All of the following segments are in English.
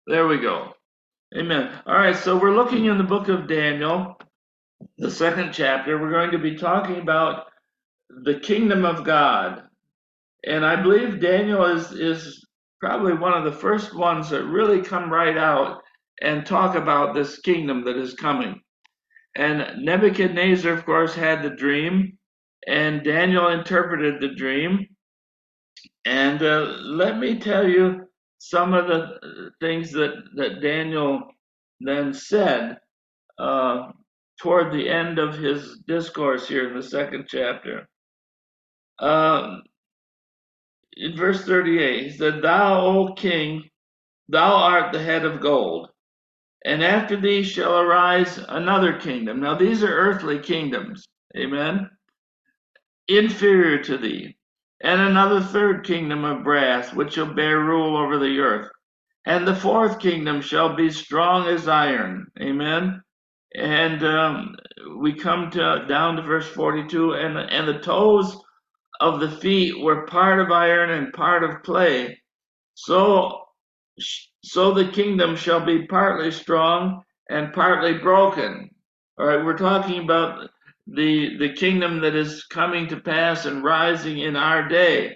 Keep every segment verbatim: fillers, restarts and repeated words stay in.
There we go. Amen. All right, so we're looking in the book of Daniel, the second chapter. We're going to be talking about the kingdom of God. And I believe Daniel is is probably one of the first ones that really come right out and talk about this kingdom that is coming. And Nebuchadnezzar, of course, had the dream, and Daniel interpreted the dream. And uh, let me tell you some of the things that, that Daniel then said uh, toward the end of his discourse here in the second chapter. Uh, in verse thirty-eight, he said, Thou, O king, thou art the head of gold, and after thee shall arise another kingdom. Now, these are earthly kingdoms, amen, inferior to thee, and another third kingdom of brass, which shall bear rule over the earth. And the fourth kingdom shall be strong as iron, amen. And um, we come to down to verse forty-two, and and the toes of the feet were part of iron and part of clay. So so the kingdom shall be partly strong and partly broken. All right, we're talking about the the kingdom that is coming to pass and rising in our day.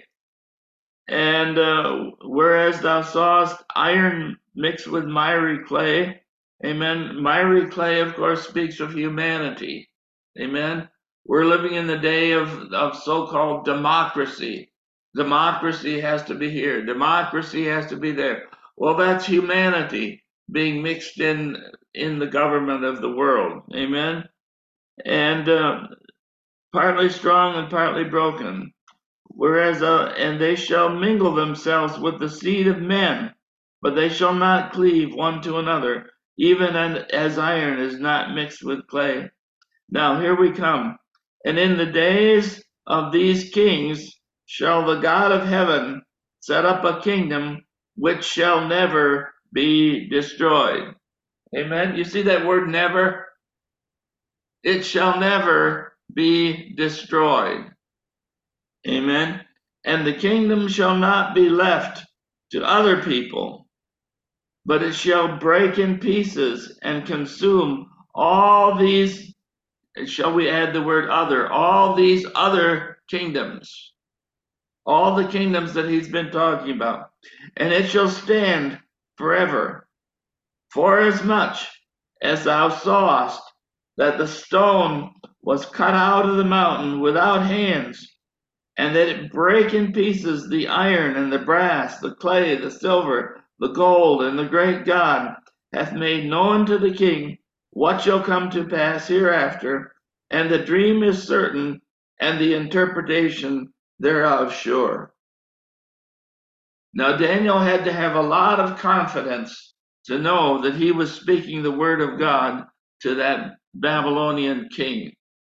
And uh, whereas thou sawest iron mixed with miry clay, amen. Miry clay, of course, speaks of humanity, amen. We're living in the day of, of so-called democracy. Democracy has to be here. Democracy has to be there. Well, that's humanity being mixed in in the government of the world, amen. And uh, partly strong and partly broken. Whereas, uh, and they shall mingle themselves with the seed of men, but they shall not cleave one to another, even as iron is not mixed with clay. Now here we come. And in the days of these kings shall the God of heaven set up a kingdom which shall never be destroyed. Amen. You see that word never? It shall never be destroyed. Amen. And the kingdom shall not be left to other people, but it shall break in pieces and consume all these, shall we add the word other, all these other kingdoms, all the kingdoms that he's been talking about. And it shall stand forever. For as much as thou sawest that the stone was cut out of the mountain without hands, and that it break in pieces the iron and the brass, the clay, the silver, the gold, and the great God hath made known to the king what shall come to pass hereafter, and the dream is certain, and the interpretation thereof sure. Now Daniel had to have a lot of confidence to know that he was speaking the word of God to that Babylonian king.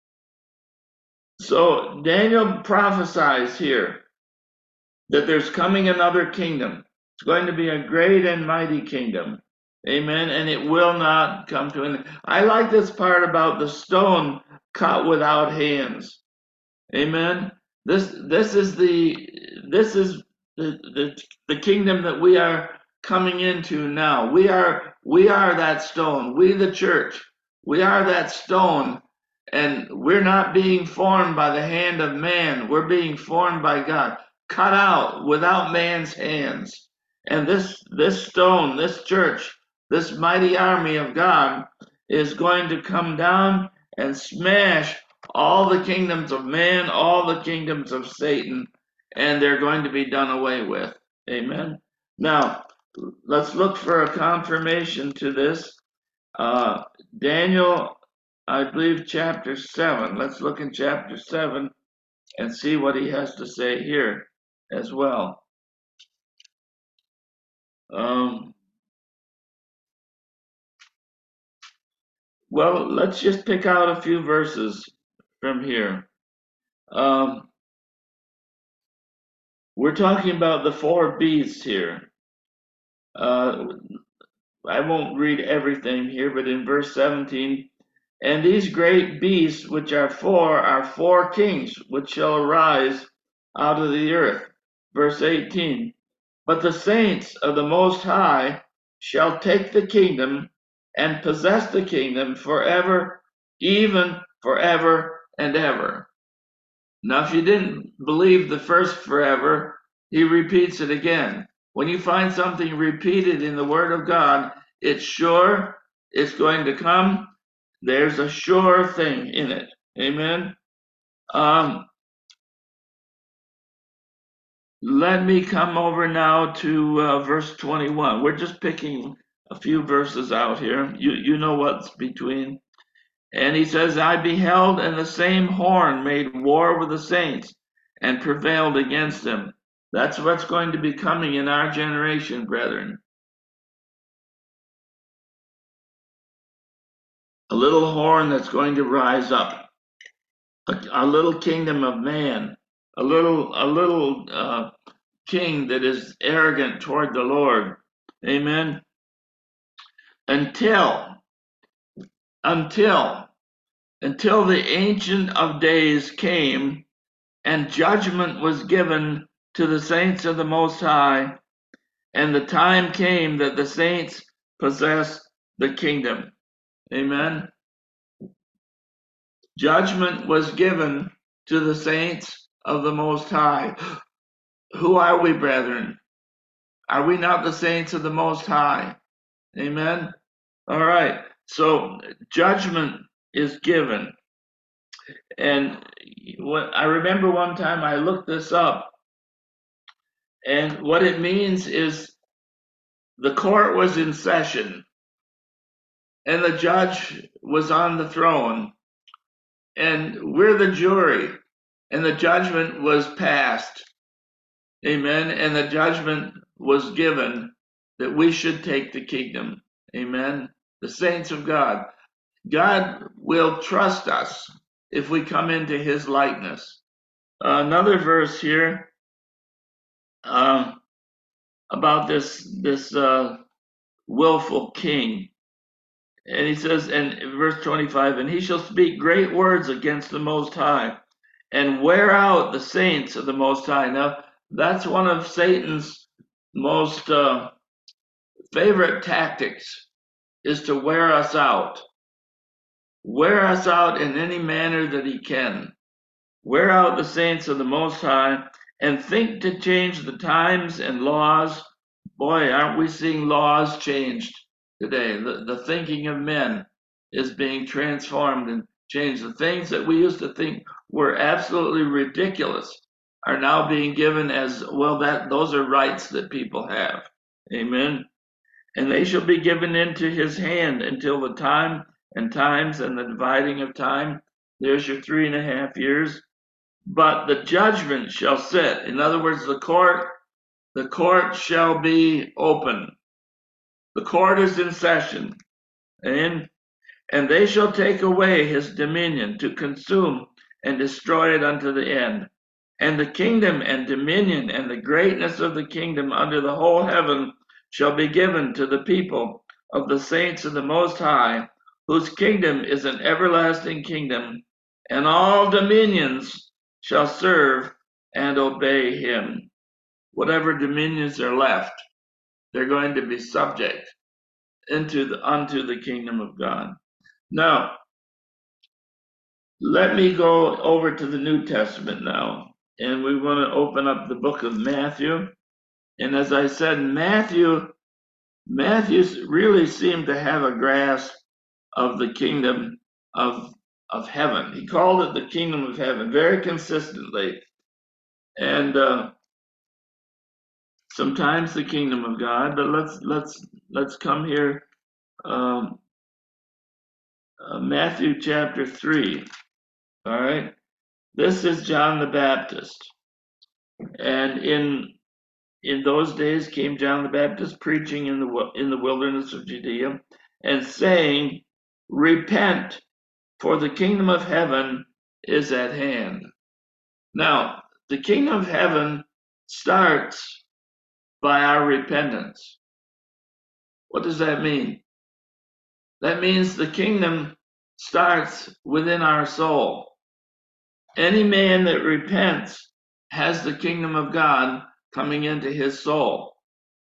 So Daniel prophesies here that there's coming another kingdom. It's going to be a great and mighty kingdom. Amen. And it will not come to an end. I like this part about the stone cut without hands. Amen. This this is the this is the, the the kingdom that we are coming into now. We are we are that stone. We the church. We are that stone, and we're not being formed by the hand of man. We're being formed by God, cut out without man's hands. And this this stone, this church, this mighty army of God is going to come down and smash all the kingdoms of man, all the kingdoms of Satan, and they're going to be done away with. Amen. Now, let's look for a confirmation to this. Uh, Daniel, I believe, chapter seven. Let's look in chapter seven and see what he has to say here as well. Um, well, let's just pick out a few verses from here. Um, we're talking about the four beasts here. Uh, I won't read everything here, but in verse seventeen, and these great beasts which are four are four kings which shall arise out of the earth. Verse eighteen, but the saints of the Most High shall take the kingdom and possess the kingdom forever, even forever and ever. Now, if you didn't believe the first forever, he repeats it again. When you find something repeated in the Word of God, it's sure, it's going to come. There's a sure thing in it. Amen. Um, let me come over now to uh, verse twenty-one. We're just picking a few verses out here. You you know what's between. And he says, I beheld, and the same horn made war with the saints and prevailed against them. That's what's going to be coming in our generation, brethren. A little horn that's going to rise up, a, a little kingdom of man, a little, a little uh, king that is arrogant toward the Lord. Amen. Until, until, until the Ancient of Days came and judgment was given to the saints of the Most High, and the time came that the saints possess the kingdom. Amen. Judgment was given to the saints of the Most High. Who are we, brethren? Are we not the saints of the Most High? Amen. All right. So judgment is given. And what I remember one time I looked this up, and what it means is the court was in session and the judge was on the throne, and we're the jury, and the judgment was passed. Amen. And the judgment was given that we should take the kingdom. Amen. The saints of God. God will trust us if we come into his likeness. Uh, another verse here um, about this this uh, willful king. And he says in verse twenty-five, and he shall speak great words against the Most High and wear out the saints of the Most High. Now, that's one of Satan's most uh, favorite tactics, is to wear us out. Wear us out in any manner that he can. Wear out the saints of the Most High and think to change the times and laws. Boy, aren't we seeing laws changed today? The, the thinking of men is being transformed and changed. The things that we used to think were absolutely ridiculous are now being given as, well, that those are rights that people have. Amen. And they shall be given into his hand until the time and times and the dividing of time. There's your three and a half years. But the judgment shall sit. In other words, the court, the court shall be open. The court is in session. And, and they shall take away his dominion to consume and destroy it unto the end. And the kingdom and dominion and the greatness of the kingdom under the whole heaven shall be given to the people of the saints of the Most High, whose kingdom is an everlasting kingdom, and all dominions shall serve and obey him. Whatever dominions are left, they're going to be subject into the, unto the kingdom of God. Now, let me go over to the New Testament now, and we want to open up the book of Matthew. And as I said, Matthew, Matthew really seemed to have a grasp of the kingdom of, of heaven. He called it the kingdom of heaven very consistently. And uh, sometimes the kingdom of God, but let's let's let's come here. Um, uh, Matthew chapter three. All right. This is John the Baptist. And in In those days came John the Baptist preaching in the in the wilderness of Judea and saying, repent, for the kingdom of heaven is at hand. Now, the kingdom of heaven starts by our repentance. What does that mean? That means the kingdom starts within our soul. Any man that repents has the kingdom of God coming into his soul.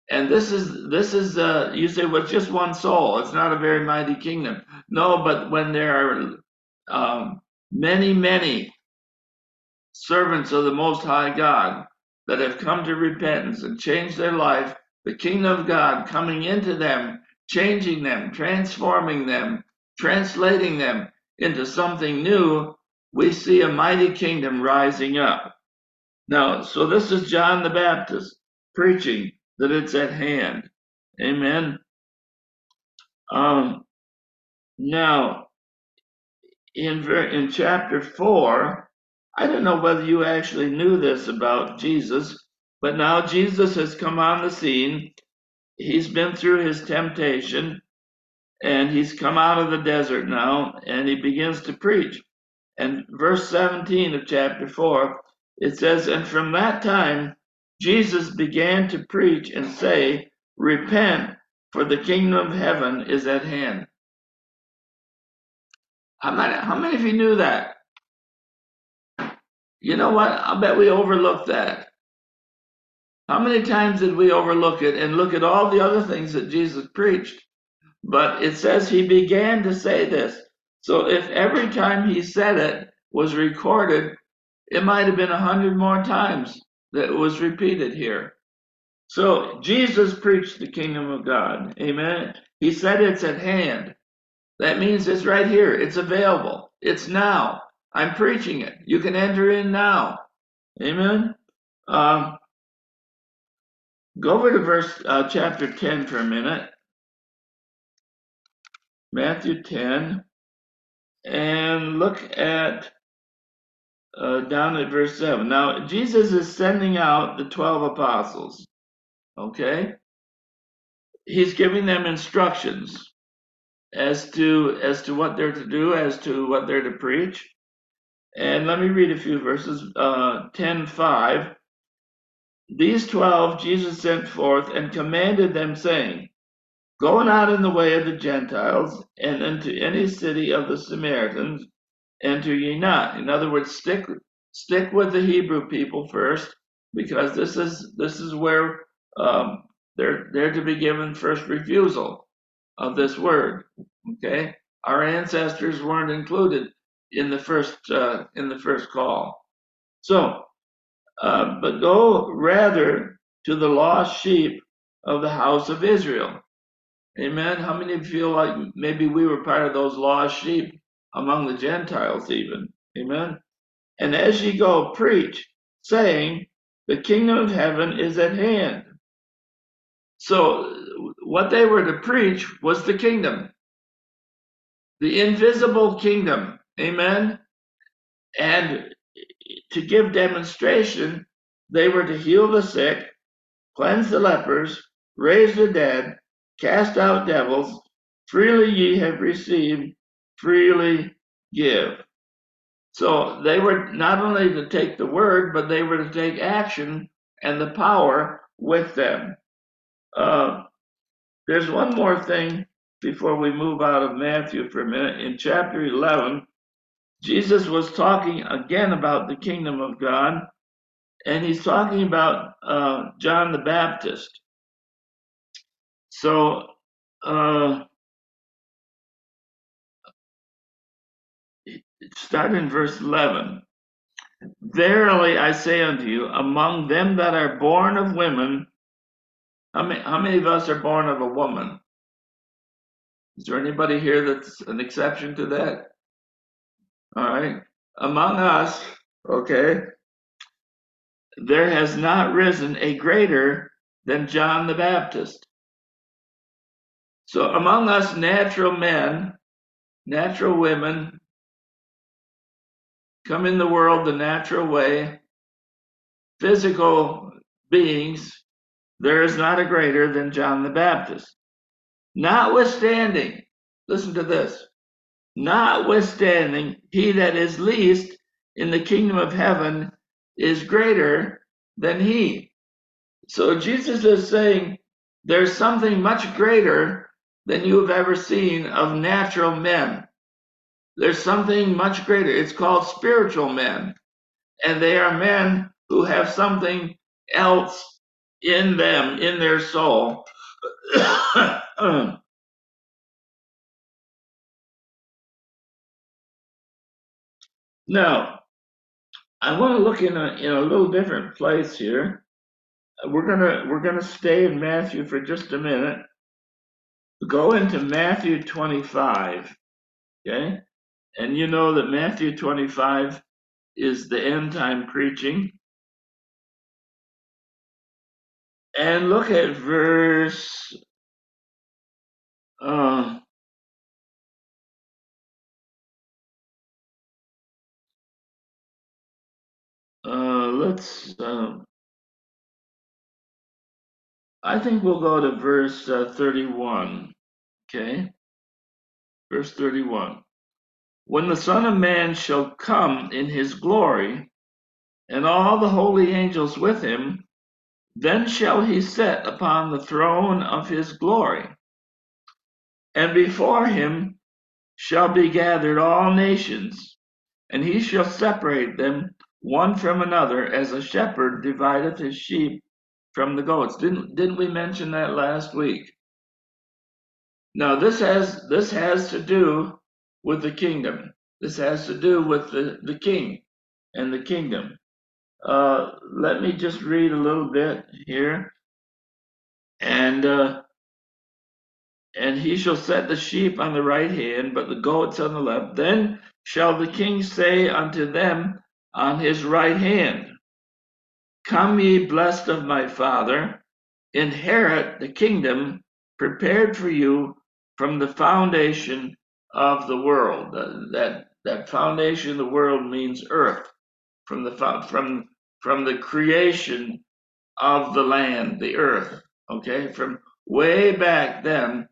And this is this is uh, you say, well, it's just one soul. It's not a very mighty kingdom. No, but when there are um, many, many servants of the Most High God that have come to repentance and changed their life, the kingdom of God coming into them, changing them, transforming them, translating them into something new, we see a mighty kingdom rising up. Now, so this is John the Baptist preaching that it's at hand. Amen. Um, now, in in chapter four, I don't know whether you actually knew this about Jesus, but now Jesus has come on the scene. He's been through his temptation, and he's come out of the desert now, and he begins to preach. And verse seventeen of chapter four, it says, "And from that time Jesus began to preach and say, 'Repent, for the kingdom of heaven is at hand.'" How many, how many of you knew that? You know what? I bet we overlooked that. How many times did we overlook it and look at all the other things that Jesus preached? But it says he began to say this. So if every time he said it was recorded, it might have been a hundred more times that it was repeated here. So Jesus preached the kingdom of God. Amen. He said it's at hand. That means it's right here. It's available. It's now. I'm preaching it. You can enter in now. Amen. Um, go over to verse uh, chapter ten for a minute. Matthew ten, and look at uh, down at verse seven. Now Jesus is sending out the twelve apostles. Okay, he's giving them instructions as to as to what they're to do, as to what they're to preach. And let me read a few verses. Uh, ten five. These twelve Jesus sent forth and commanded them, saying, "Go not in the way of the Gentiles, and into any city of the Samaritans enter ye not." In other words, stick stick with the Hebrew people first, because this is this is where um, they're they're to be given first refusal of this word. Okay, our ancestors weren't included in the first uh, in the first call. So. Uh, but go rather to the lost sheep of the house of Israel. Amen. How many feel like maybe we were part of those lost sheep among the Gentiles, even? Amen. And as ye go, preach, saying, "The kingdom of heaven is at hand." So, what they were to preach was the kingdom, the invisible kingdom. Amen. And to give demonstration, they were to heal the sick, cleanse the lepers, raise the dead, cast out devils. Freely ye have received, freely give. So they were not only to take the word, but they were to take action and the power with them. Uh, there's one more thing before we move out of Matthew for a minute. In chapter eleven, Jesus was talking again about the kingdom of God, and he's talking about uh, John the Baptist. So, uh, start in verse eleven. "Verily I say unto you, among them that are born of women," how many, how many of us are born of a woman? Is there anybody here that's an exception to that? All right. Among us, okay, there has not risen a greater than John the Baptist. So among us natural men, natural women, come in the world the natural way, physical beings, there is not a greater than John the Baptist. Notwithstanding, listen to this, notwithstanding, he that is least in the kingdom of heaven is greater than he. So Jesus is saying there's something much greater than you have ever seen of natural men. There's something much greater. It's called spiritual men. And they are men who have something else in them, in their soul. Now, I want to look in a in a little different place here. We're gonna we're gonna stay in Matthew for just a minute. Go into Matthew twenty-five, okay? And you know that Matthew twenty-five is the end time preaching. And look at verse uh, uh, let's uh, I think we'll go to verse uh, thirty-one, okay? Verse thirty-one. When the Son of Man shall come in his glory, and all the holy angels with him, then shall he sit upon the throne of his glory. And before him shall be gathered all nations, and he shall separate them one from another, as a shepherd divideth his sheep from the goats. Didn't didn't we mention that last week? Now this has this has to do with the kingdom. This has to do with the, the king and the kingdom. Uh, let me just read a little bit here. And uh, and he shall set the sheep on the right hand, but the goats on the left. Then shall the king say unto them on his right hand, Come ye blessed of my Father, inherit the kingdom prepared for you from the foundation of the world. That that foundation of the world means earth, from the from from the creation of the land, the earth. Okay, from way back then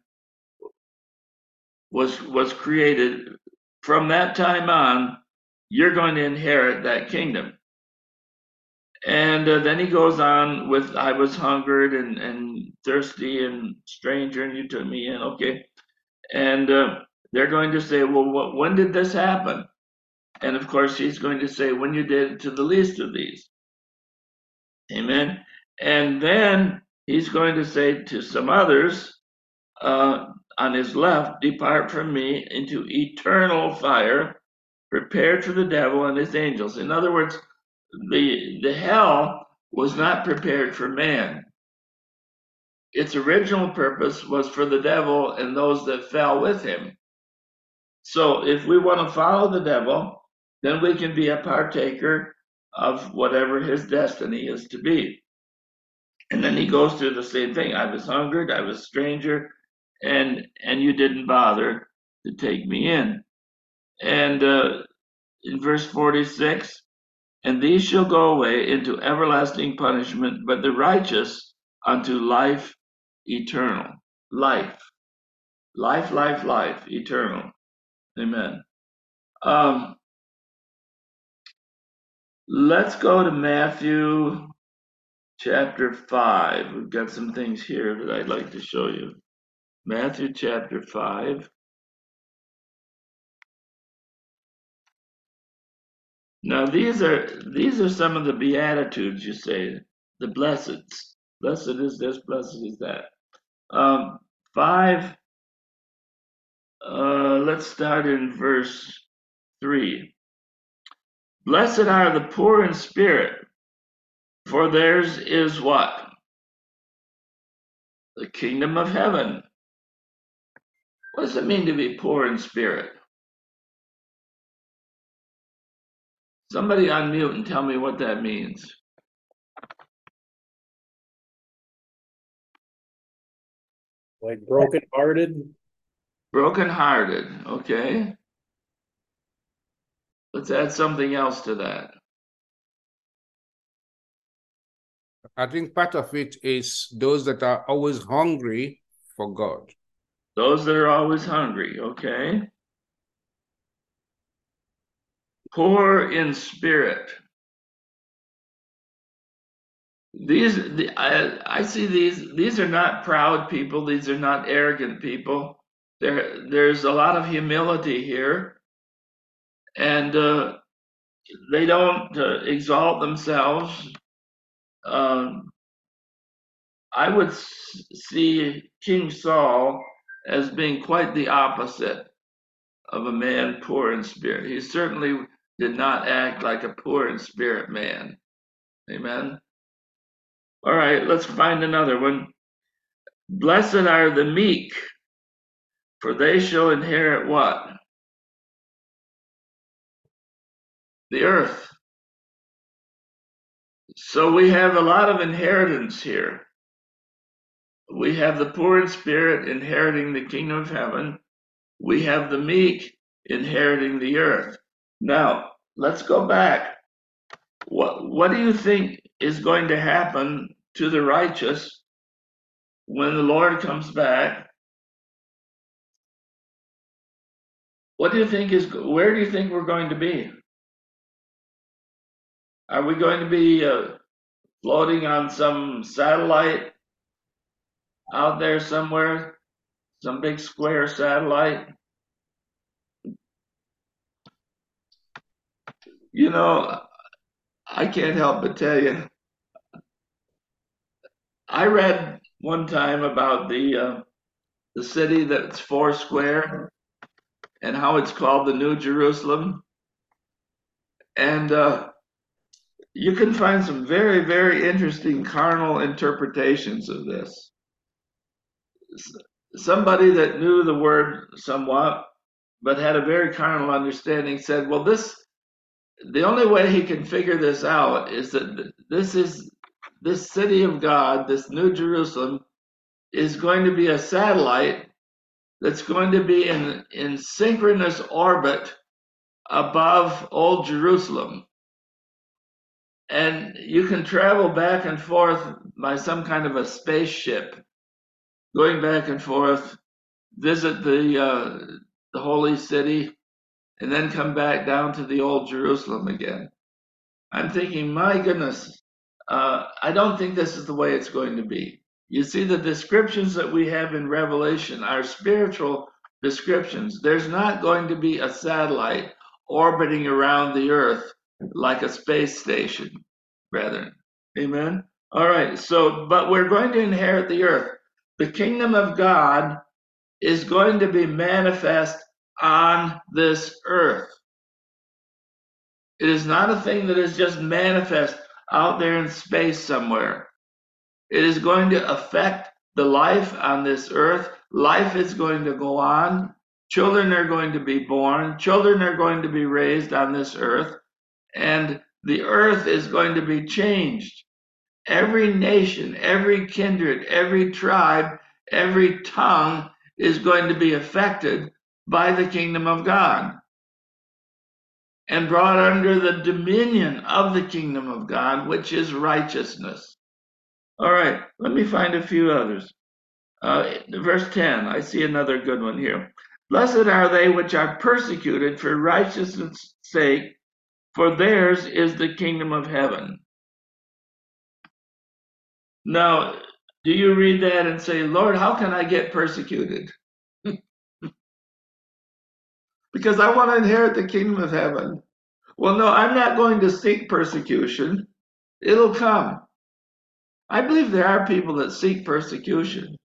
was was created. From that time on, you're going to inherit that kingdom. And uh, then he goes on with, I was hungered and, and thirsty and stranger, and you took me in. Okay. And uh, they're going to say, well, what, when did this happen? And of course, he's going to say, when you did it to the least of these. Amen. And then he's going to say to some others uh, on his left, depart from me into eternal fire, prepared for the devil and his angels. In other words, the the hell was not prepared for man. Its original purpose was for the devil and those that fell with him. So if we want to follow the devil, then we can be a partaker of whatever his destiny is to be. And then he goes through the same thing. I was hungered, I was a stranger, and and you didn't bother to take me in. And uh, in verse forty-six, and these shall go away into everlasting punishment, but the righteous unto life eternal. Life, life, life, life, eternal. Amen. Um, let's go to Matthew chapter five. We've got some things here that I'd like to show you. Matthew chapter five. Now these are these are some of the beatitudes, you say, the blesseds. Blessed is this, blessed is that. Um, five. Uh, let's start in verse three. Blessed are the poor in spirit, for theirs is what? The kingdom of heaven. What does it mean to be poor in spirit? Somebody unmute and tell me what that means. Like brokenhearted? Brokenhearted, okay. Let's add something else to that. I think part of it is those that are always hungry for God. Those that are always hungry, okay. Poor in spirit. These, the, I, I see these, these are not proud people. These are not arrogant people. There, there's a lot of humility here. And uh, they don't uh, exalt themselves. Um, I would s- see King Saul as being quite the opposite of a man poor in spirit. He certainly did not act like a poor in spirit man. Amen. All right, let's find another one. Blessed are the meek, for they shall inherit what? The earth. So we have a lot of inheritance here. We have the poor in spirit inheriting the kingdom of heaven. We have the meek inheriting the earth. Now, let's go back. What, what do you think is going to happen to the righteous when the Lord comes back? What do you think is, where do you think we're going to be? Are we going to be uh, floating on some satellite out there somewhere? Some big square satellite? You know, I can't help but tell you, I read one time about the uh, the city that's four square and how it's called the New Jerusalem. And uh, you can find some very, very interesting carnal interpretations of this. Somebody that knew the word somewhat, but had a very carnal understanding, said, well, this, the only way he can figure this out is that this is, this city of God, this New Jerusalem, is going to be a satellite that's going to be in, in synchronous orbit above Old Jerusalem. And you can travel back and forth by some kind of a spaceship, going back and forth, visit the uh, the holy city, and then come back down to the Old Jerusalem again. I'm thinking, my goodness, uh, I don't think this is the way it's going to be. You see, the descriptions that we have in Revelation are spiritual descriptions. There's not going to be a satellite orbiting around the earth like a space station, brethren. Amen. All right. So, but we're going to inherit the earth. The kingdom of God is going to be manifest on this earth. It is not a thing that is just manifest out there in space somewhere. It is going to affect the life on this earth. Life is going to go on. Children are going to be born. Children are going to be raised on this earth. And the earth is going to be changed. Every nation, every kindred, every tribe, every tongue is going to be affected by the kingdom of God and brought under the dominion of the kingdom of God, which is righteousness. All right, let me find a few others. Uh, verse ten, I see another good one here. Blessed are they which are persecuted for righteousness' sake, for theirs is the kingdom of heaven. Now, do you read that and say, Lord, how can I get persecuted? Because I want to inherit the kingdom of heaven. Well, no, I'm not going to seek persecution. It'll come. I believe there are people that seek persecution,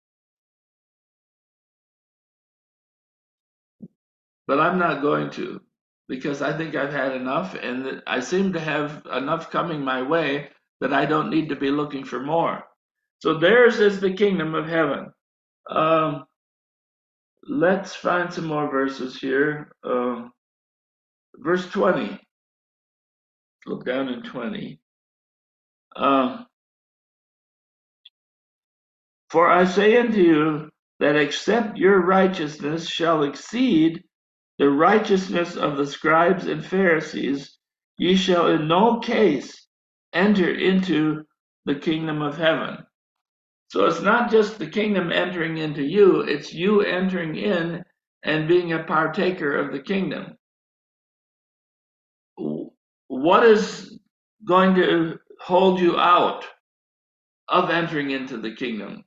but I'm not going to, because I think I've had enough, and I seem to have enough coming my way that I don't need to be looking for more. So theirs is the kingdom of heaven. Um, let's find some more verses here. Um, verse twenty. Look down in twenty. Um, For I say unto you that except your righteousness shall exceed the righteousness of the scribes and Pharisees, ye shall in no case enter into the kingdom of heaven. So it's not just the kingdom entering into you, it's you entering in and being a partaker of the kingdom. What is going to hold you out of entering into the kingdom?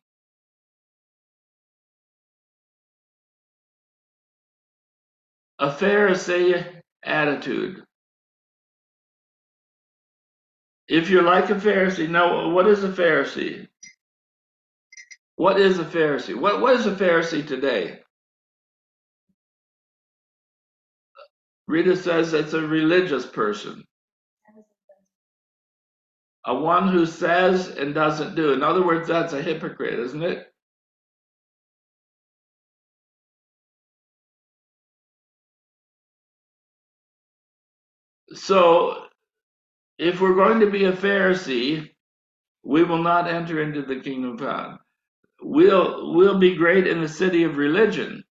A Pharisee attitude. If you're like a Pharisee, now what is a Pharisee? What is a Pharisee? What, what is a Pharisee today? Rita says it's a religious person. A one who says and doesn't do. In other words, that's a hypocrite, isn't it? So, if we're going to be a Pharisee, we will not enter into the kingdom of God. We'll, we'll be great in the city of religion,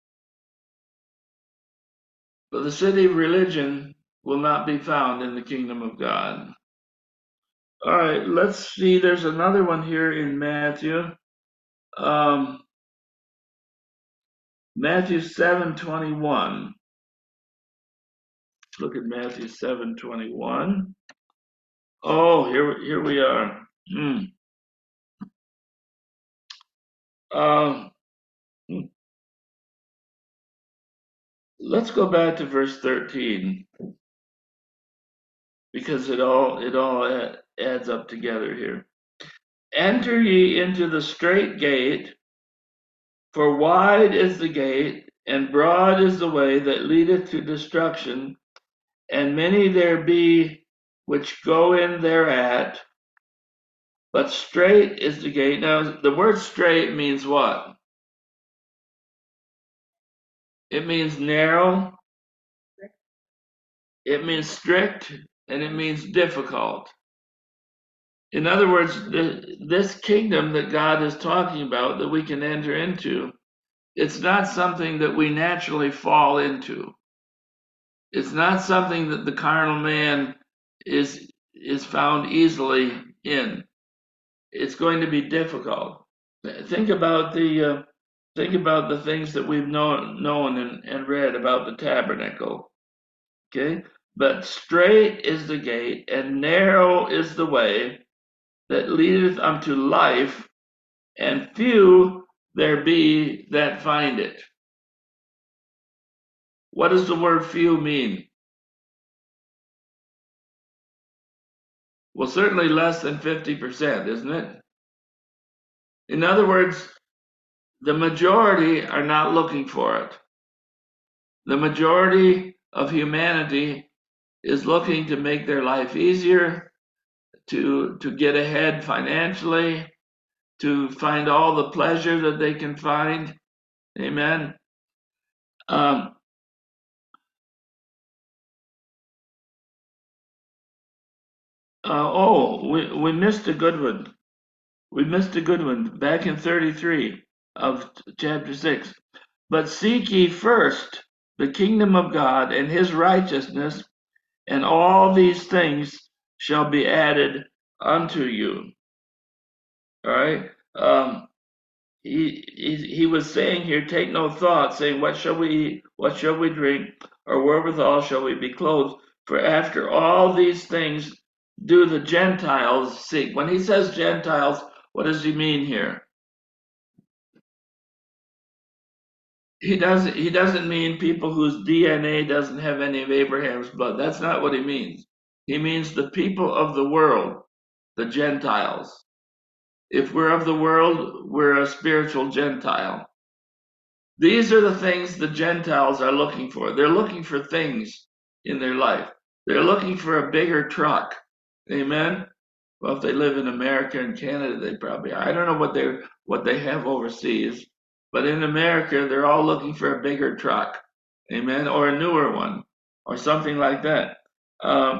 but the city of religion will not be found in the kingdom of God. All right, let's see. There's another one here in Matthew. Um, Matthew seven twenty-one. Look at Matthew seven twenty-one. Oh, here, here we are. Hmm. Um, let's go back to verse thirteen because it all it all adds up together here. Enter ye into the straight gate, for wide is the gate, and broad is the way that leadeth to destruction, and many there be which go in thereat. But straight is the gate. Now, the word straight means what? It means narrow, it means strict, and it means difficult. In other words, the, this kingdom that God is talking about that we can enter into, it's not something that we naturally fall into. It's not something that the carnal man is is found easily in. It's going to be difficult. Think about the uh, think about the things that we've known known and, and read about the tabernacle. Okay, but straight is the gate, and narrow is the way that leadeth unto life, and few there be that find it. What does the word few mean? Well, certainly less than fifty percent, isn't it? In other words, the majority are not looking for it. The majority of humanity is looking to make their life easier, to, to get ahead financially, to find all the pleasure that they can find. Amen. Um, uh, oh, we, we missed a good one. We missed a good one back in thirty-three of chapter six. But seek ye first the kingdom of God and his righteousness, and all these things shall be added unto you. All right. Um, he, he he was saying here, take no thought, saying, what shall we eat? What shall we drink? Or wherewithal shall we be clothed? For after all these things do the Gentiles seek. When he says Gentiles, what does he mean here? He doesn't he doesn't mean people whose D N A doesn't have any of Abraham's blood. That's not what he means. He means the people of the world, the Gentiles. If we're of the world, we're a spiritual Gentile. These are the things the Gentiles are looking for. They're looking for things in their life. They're looking for a bigger truck. Amen. Well, if they live in America and Canada, they probably are. I don't know what they what they have overseas, but in America, they're all looking for a bigger truck. Amen. Or a newer one, or something like that. Um,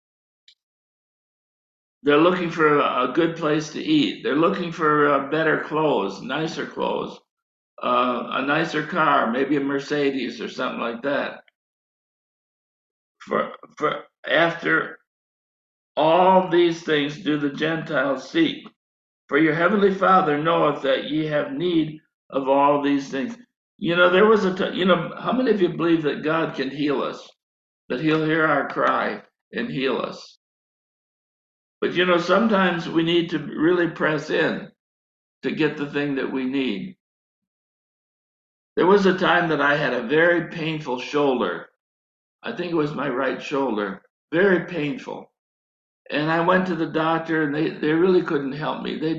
they're looking for a, a good place to eat. They're looking for uh, better clothes, nicer clothes. Uh, a nicer car, maybe a Mercedes or something like that. For for after all these things do the Gentiles seek. For your heavenly Father knoweth that ye have need of all these things. You know, there was a t- you know, how many of you believe that God can heal us? That he'll hear our cry and heal us? But you know, sometimes we need to really press in to get the thing that we need. There was a time that I had a very painful shoulder. I think it was my right shoulder, very painful. And I went to the doctor and they, they really couldn't help me. They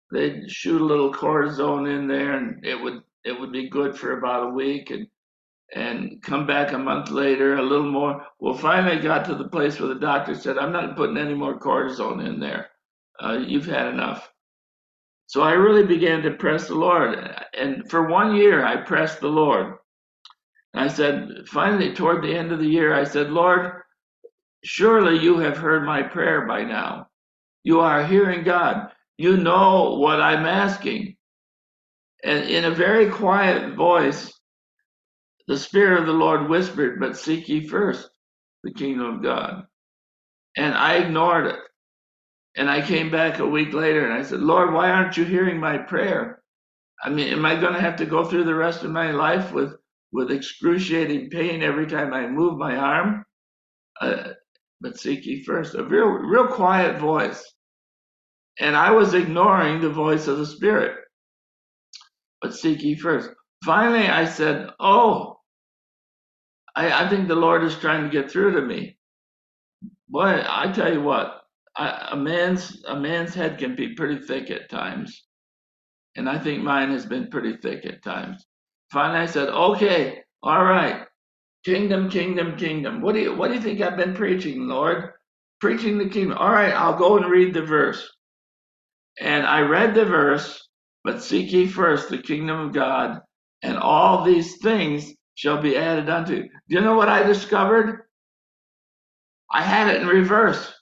they'd shoot a little cortisone in there, and it would it would be good for about a week, and and come back a month later, a little more. Well, finally got to the place where the doctor said, I'm not putting any more cortisone in there. Uh, you've had enough. So I really began to press the Lord. And for one year, I pressed the Lord. And I said, finally, toward the end of the year, I said, Lord, surely you have heard my prayer by now. You are hearing God. You know what I'm asking. And in a very quiet voice, the Spirit of the Lord whispered, but seek ye first the kingdom of God. And I ignored it. And I came back a week later and I said, Lord, why aren't you hearing my prayer? I mean, am I going to have to go through the rest of my life with, with excruciating pain every time I move my arm? Uh, but seek ye first. A real, real quiet voice. And I was ignoring the voice of the Spirit. But seek ye first. Finally, I said, oh, I, I think the Lord is trying to get through to me. Boy, I tell you what, I, a man's a man's head can be pretty thick at times, and I think mine has been pretty thick at times. Finally, I said, "Okay, all right, kingdom, kingdom, kingdom. What do you what do you think I've been preaching, Lord? Preaching the kingdom. All right, I'll go and read the verse." And I read the verse, "But seek ye first the kingdom of God, and all these things shall be added unto you." Do you know what I discovered? I had it in reverse.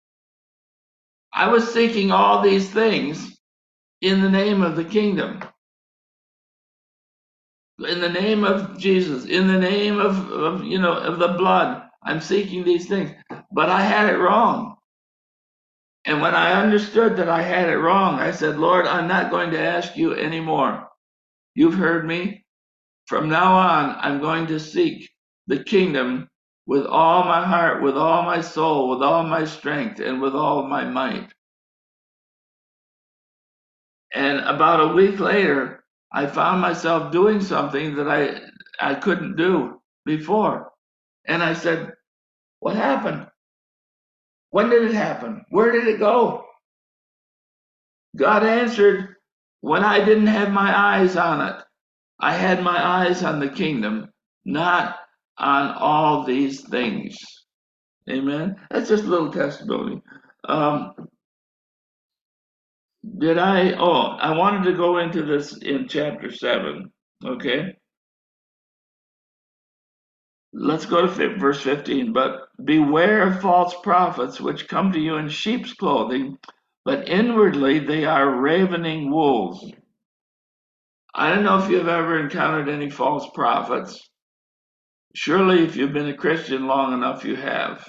I was seeking all these things in the name of the kingdom, in the name of Jesus, in the name of, of you know of the blood. I'm seeking these things, but I had it wrong. And when I understood that I had it wrong, I said, Lord, I'm not going to ask you anymore. You've heard me. From now on, I'm going to seek the kingdom with all my heart, with all my soul, with all my strength, and with all my might. And about a week later, I found myself doing something that I I couldn't do before. And I said, what happened? When did it happen? Where did it go? God answered when I didn't have my eyes on it. I had my eyes on the kingdom, not on all these things. Amen. That's just a little testimony. Um, did I? Oh, I wanted to go into this in chapter seven. Okay. Let's go to verse fifteen. But beware of false prophets which come to you in sheep's clothing, but inwardly they are ravening wolves. I don't know if you've ever encountered any false prophets. Surely, if you've been a Christian long enough, you have.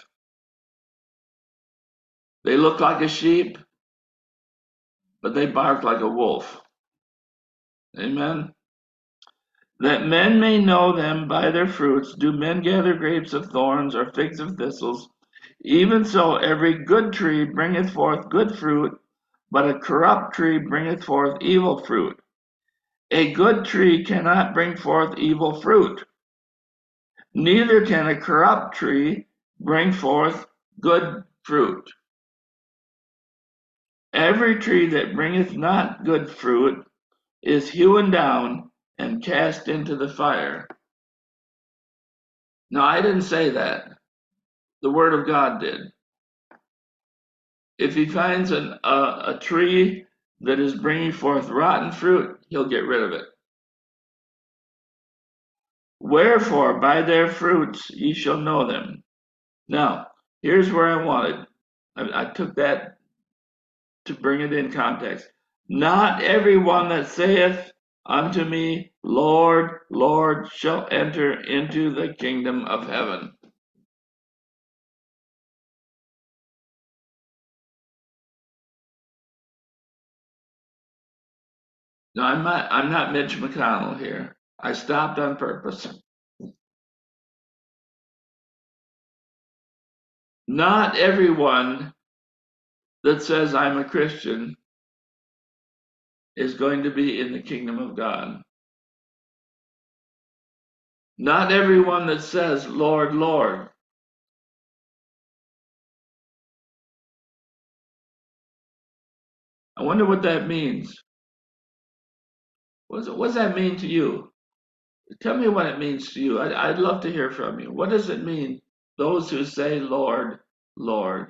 They look like a sheep, but they bark like a wolf. Amen. That men may know them by their fruits. Do men gather grapes of thorns or figs of thistles? Even so, every good tree bringeth forth good fruit, but a corrupt tree bringeth forth evil fruit. A good tree cannot bring forth evil fruit, neither can a corrupt tree bring forth good fruit. Every tree that bringeth not good fruit is hewn down and cast into the fire. No, I didn't say that. The Word of God did. If he finds an, a, a tree that is bringing forth rotten fruit, he'll get rid of it. Wherefore, by their fruits ye shall know them. Now, here's where I wanted. I, I took that to bring it in context. Not everyone that saith unto me, Lord, Lord, shall enter into the kingdom of heaven. No, I'm not, I'm not Mitch McConnell here. I stopped on purpose. Not everyone that says I'm a Christian is going to be in the kingdom of God. Not everyone that says, Lord, Lord. I wonder what that means. What does, what does that mean to you? Tell me what it means to you. I, I'd love to hear from you. What does it mean, those who say, Lord, Lord?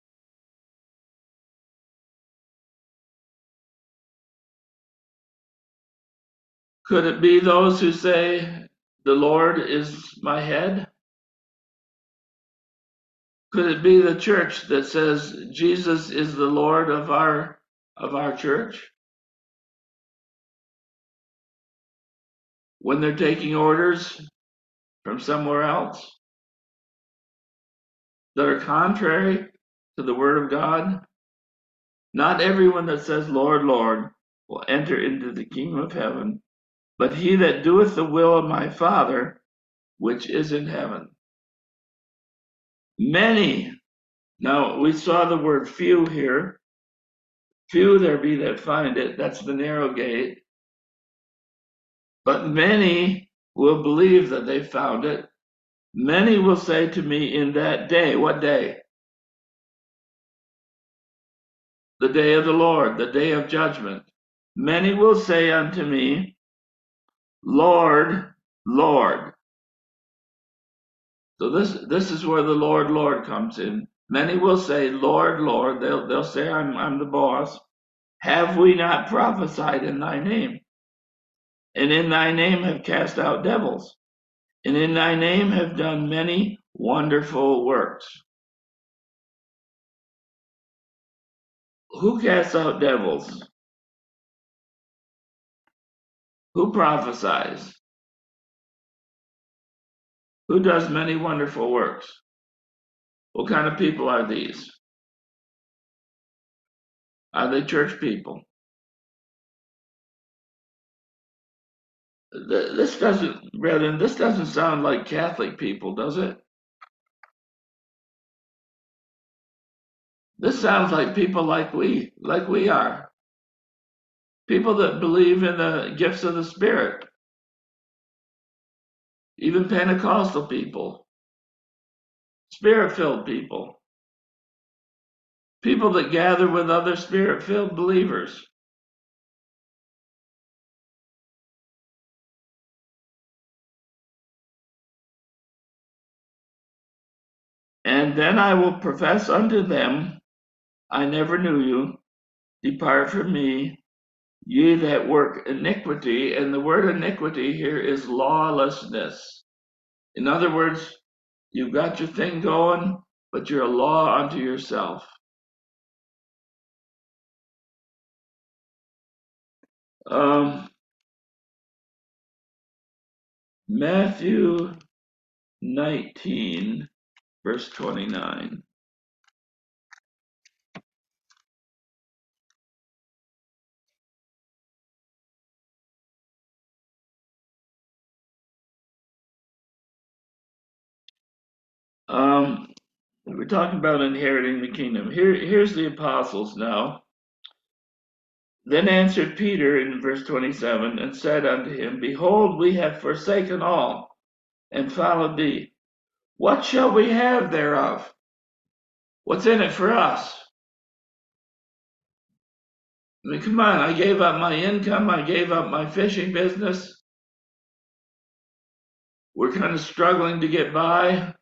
Could it be those who say, the Lord is my head? Could it be the church that says Jesus is the Lord of our of our church? When they're taking orders from somewhere else that are contrary to the word of God? Not everyone that says, Lord, Lord, will enter into the kingdom of heaven, but he that doeth the will of my Father, which is in heaven. Many. Now, we saw the word few here. Few there be that find it. That's the narrow gate. But many will believe that they found it. Many will say to me in that day, what day? The day of the Lord, the day of judgment. Many will say unto me, Lord, Lord. So this this is where the Lord, Lord comes in. Many will say, Lord, Lord. They'll they'll say, I'm I'm the boss. Have we not prophesied in thy name? And in thy name have cast out devils, and in thy name have done many wonderful works. Who casts out devils? Who prophesies? Who does many wonderful works? What kind of people are these? Are they church people? This doesn't, brethren, this doesn't sound like Catholic people, does it? This sounds like people like we, like we are. People that believe in the gifts of the Spirit. Even Pentecostal people. Spirit-filled people. People that gather with other Spirit-filled believers. And then I will profess unto them, I never knew you. Depart from me, ye that work iniquity. And the word iniquity here is lawlessness. In other words, you've got your thing going, but you're a law unto yourself. Um, Matthew nineteen, verse twenty-nine. Um, we're talking about inheriting the kingdom. Here, here's the apostles now. Then answered Peter in verse twenty-seven and said unto him, Behold, we have forsaken all and followed thee. What shall we have thereof? What's in it for us? I mean, come on, I gave up my income, I gave up my fishing business. We're kind of struggling to get by.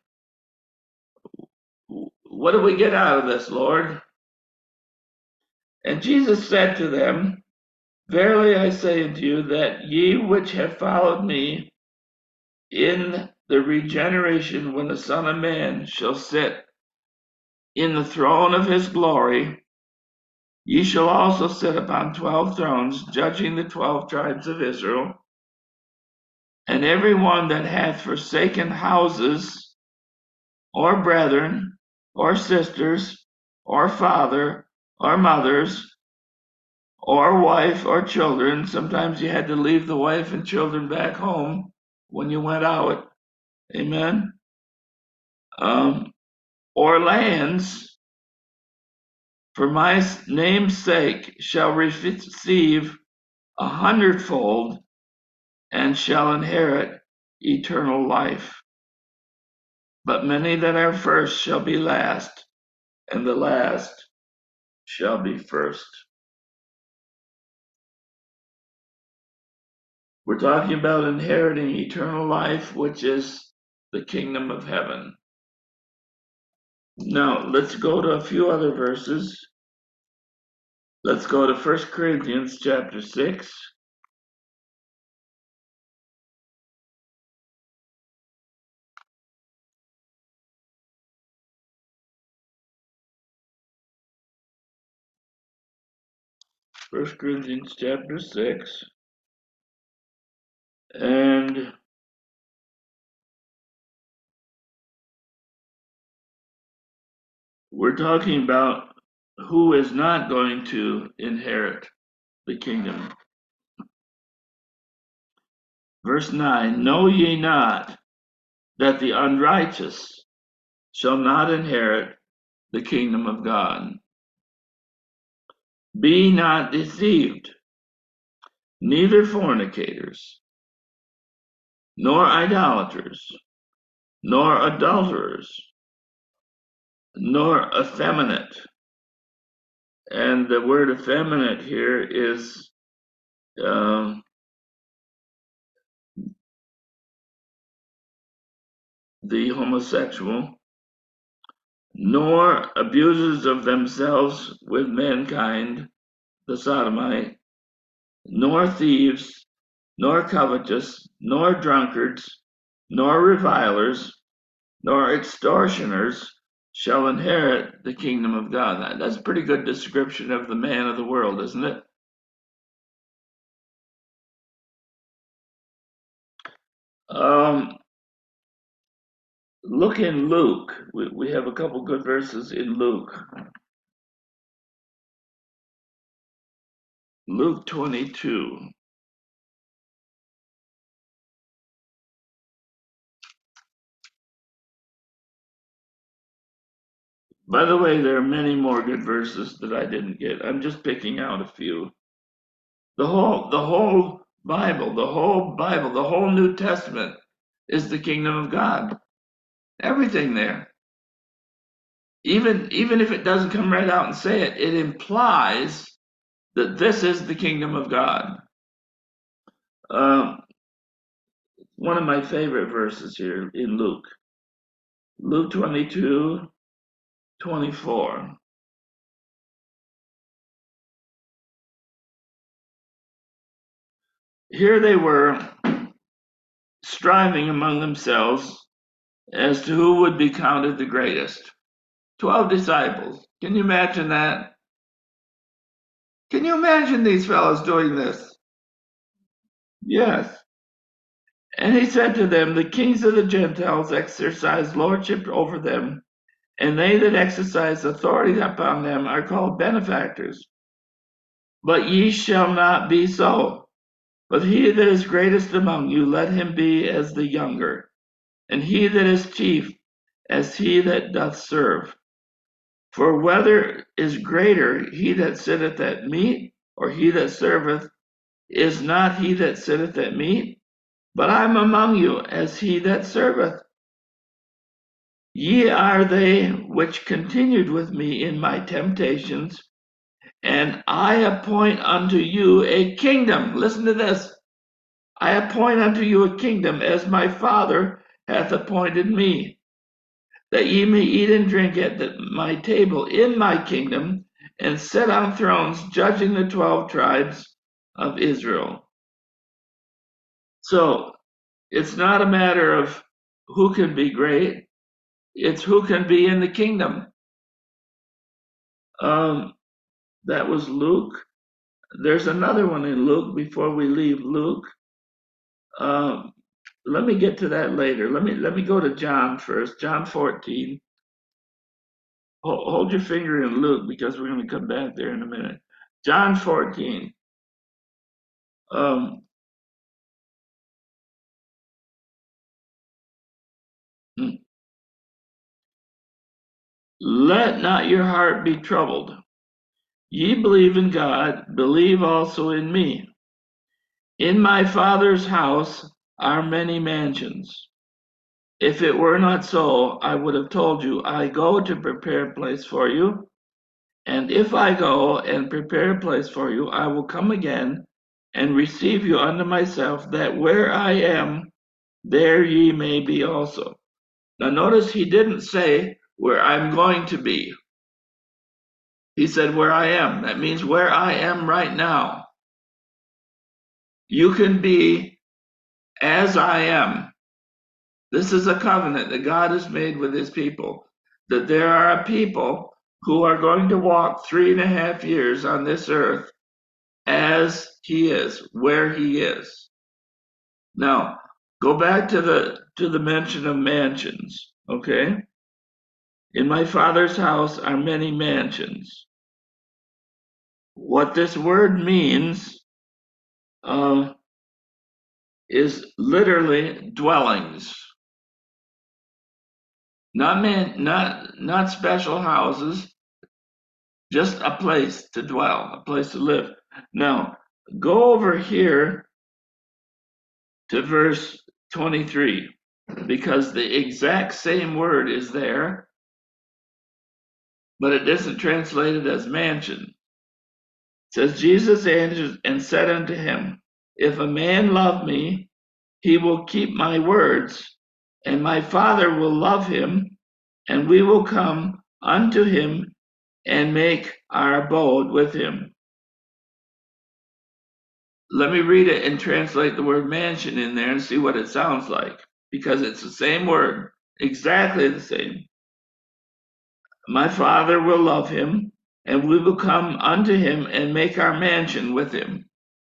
What do we get out of this, Lord? And Jesus said to them, Verily I say unto you, that ye which have followed me in the regeneration, when the Son of Man shall sit in the throne of his glory, ye shall also sit upon twelve thrones, judging the twelve tribes of Israel. And every one that hath forsaken houses, or brethren, or sisters, or father, or mothers, or wife, or children. Sometimes you had to leave the wife and children back home when you went out. Amen. Um, or lands, for my name's sake, shall receive a hundredfold, and shall inherit eternal life. But many that are first shall be last, and the last shall be first. We're talking about inheriting eternal life, which is the kingdom of heaven. Now, let's go to a few other verses. Let's go to First Corinthians chapter six. First Corinthians chapter six. And we're talking about who is not going to inherit the kingdom. Verse nine, know ye not that the unrighteous shall not inherit the kingdom of God? Be not deceived, neither fornicators, nor idolaters, nor adulterers, nor effeminate. And the word effeminate here is um, the homosexual, nor abusers of themselves with mankind, the sodomite, nor thieves, nor covetous, nor drunkards, nor revilers, nor extortioners shall inherit the kingdom of God. That's a pretty good description of the man of the world, isn't it? Um, look in Luke. We, we have a couple good verses in Luke. Luke twenty-two. By the way, there are many more good verses that I didn't get. I'm just picking out a few. The whole, the whole Bible, the whole Bible, the whole New Testament is the kingdom of God. Everything there. Even, even if it doesn't come right out and say it, it implies that this is the kingdom of God. Um, one of my favorite verses here in Luke. Luke twenty-two, twenty-four. Here they were striving among themselves as to who would be counted the greatest. Twelve disciples. Can you imagine that? Can you imagine these fellows doing this? Yes. And he said to them, the kings of the Gentiles exercise lordship over them, and they that exercise authority upon them are called benefactors. But ye shall not be so. But he that is greatest among you, let him be as the younger, and he that is chief as he that doth serve. For whether is greater he that sitteth at meat, or he that serveth, is not he that sitteth at meat? But I am among you as he that serveth. Ye are they which continued with me in my temptations, and I appoint unto you a kingdom. Listen to this. I appoint unto you a kingdom, as my Father hath appointed me, that ye may eat and drink at the, my table in my kingdom, and sit on thrones judging the twelve tribes of Israel. So it's not a matter of who can be great, it's who can be in the kingdom. Um, that was Luke. There's another one in Luke before we leave Luke. Um, let me get to that later. Let me let me go to John first. John fourteen. Hold, hold your finger in Luke because we're going to come back there in a minute. John fourteen. Um, let not your heart be troubled. Ye believe in God, believe also in me. In my Father's house are many mansions. If it were not so, I would have told you, I go to prepare a place for you. And if I go and prepare a place for you, I will come again and receive you unto myself, that where I am, there ye may be also. Now notice he didn't say where I'm going to be. He said where I am. That means where I am right now. You can be as I am. This is a covenant that God has made with his people, that there are a people who are going to walk three and a half years on this earth as he is, where he is. Now, go back to the to the mention of mansions, okay? In my Father's house are many mansions. What this word means uh, is literally dwellings, not man, not not special houses, just a place to dwell, a place to live. Now, go over here to verse twenty-three, because the exact same word is there, but it isn't translated as mansion. It says, Jesus answered and said unto him, if a man love me, he will keep my words, and my Father will love him, and we will come unto him and make our abode with him. Let me read it and translate the word mansion in there and see what it sounds like, because it's the same word, exactly the same. My Father will love him, and we will come unto him and make our mansion with him.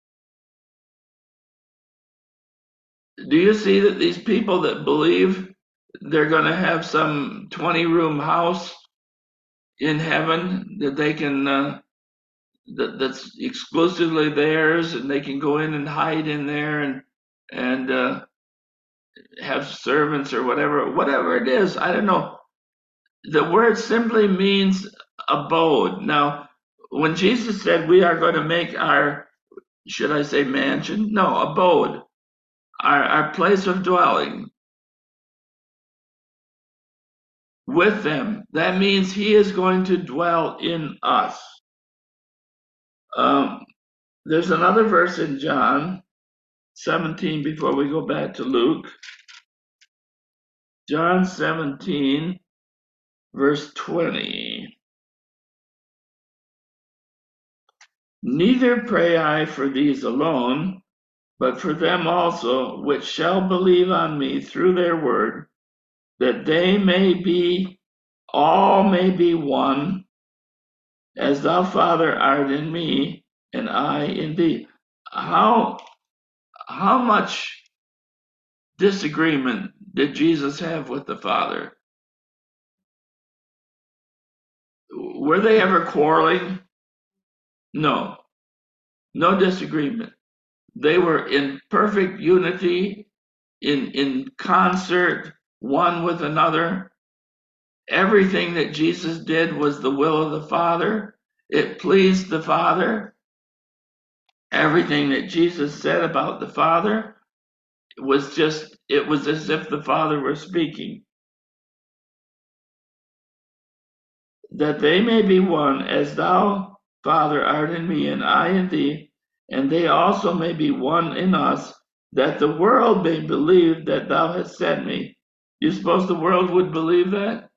Do you see that these people that believe they're going to have some twenty room house in heaven that they can, uh, that, that's exclusively theirs, and they can go in and hide in there and, and, uh, have servants or whatever, whatever it is, I don't know. The word simply means abode. Now, when Jesus said we are going to make our, should I say mansion? No, abode, our, our place of dwelling with them. That means he is going to dwell in us. Um, there's another verse in John seventeen before we go back to Luke. John seventeen, verse twenty. Neither pray I for these alone, but for them also which shall believe on me through their word, that they may be, all may be one, as thou, Father, art in me, and I in thee. How, how much disagreement did Jesus have with the Father? Were they ever quarreling? No, no disagreement. They were in perfect unity, in, in concert, one with another. Everything that Jesus did was the will of the Father. It pleased the Father. Everything that Jesus said about the Father was just, it was as if the Father were speaking. That they may be one, as thou, Father, art in me, and I in thee, and they also may be one in us, that the world may believe that thou hast sent me. You suppose the world would believe that?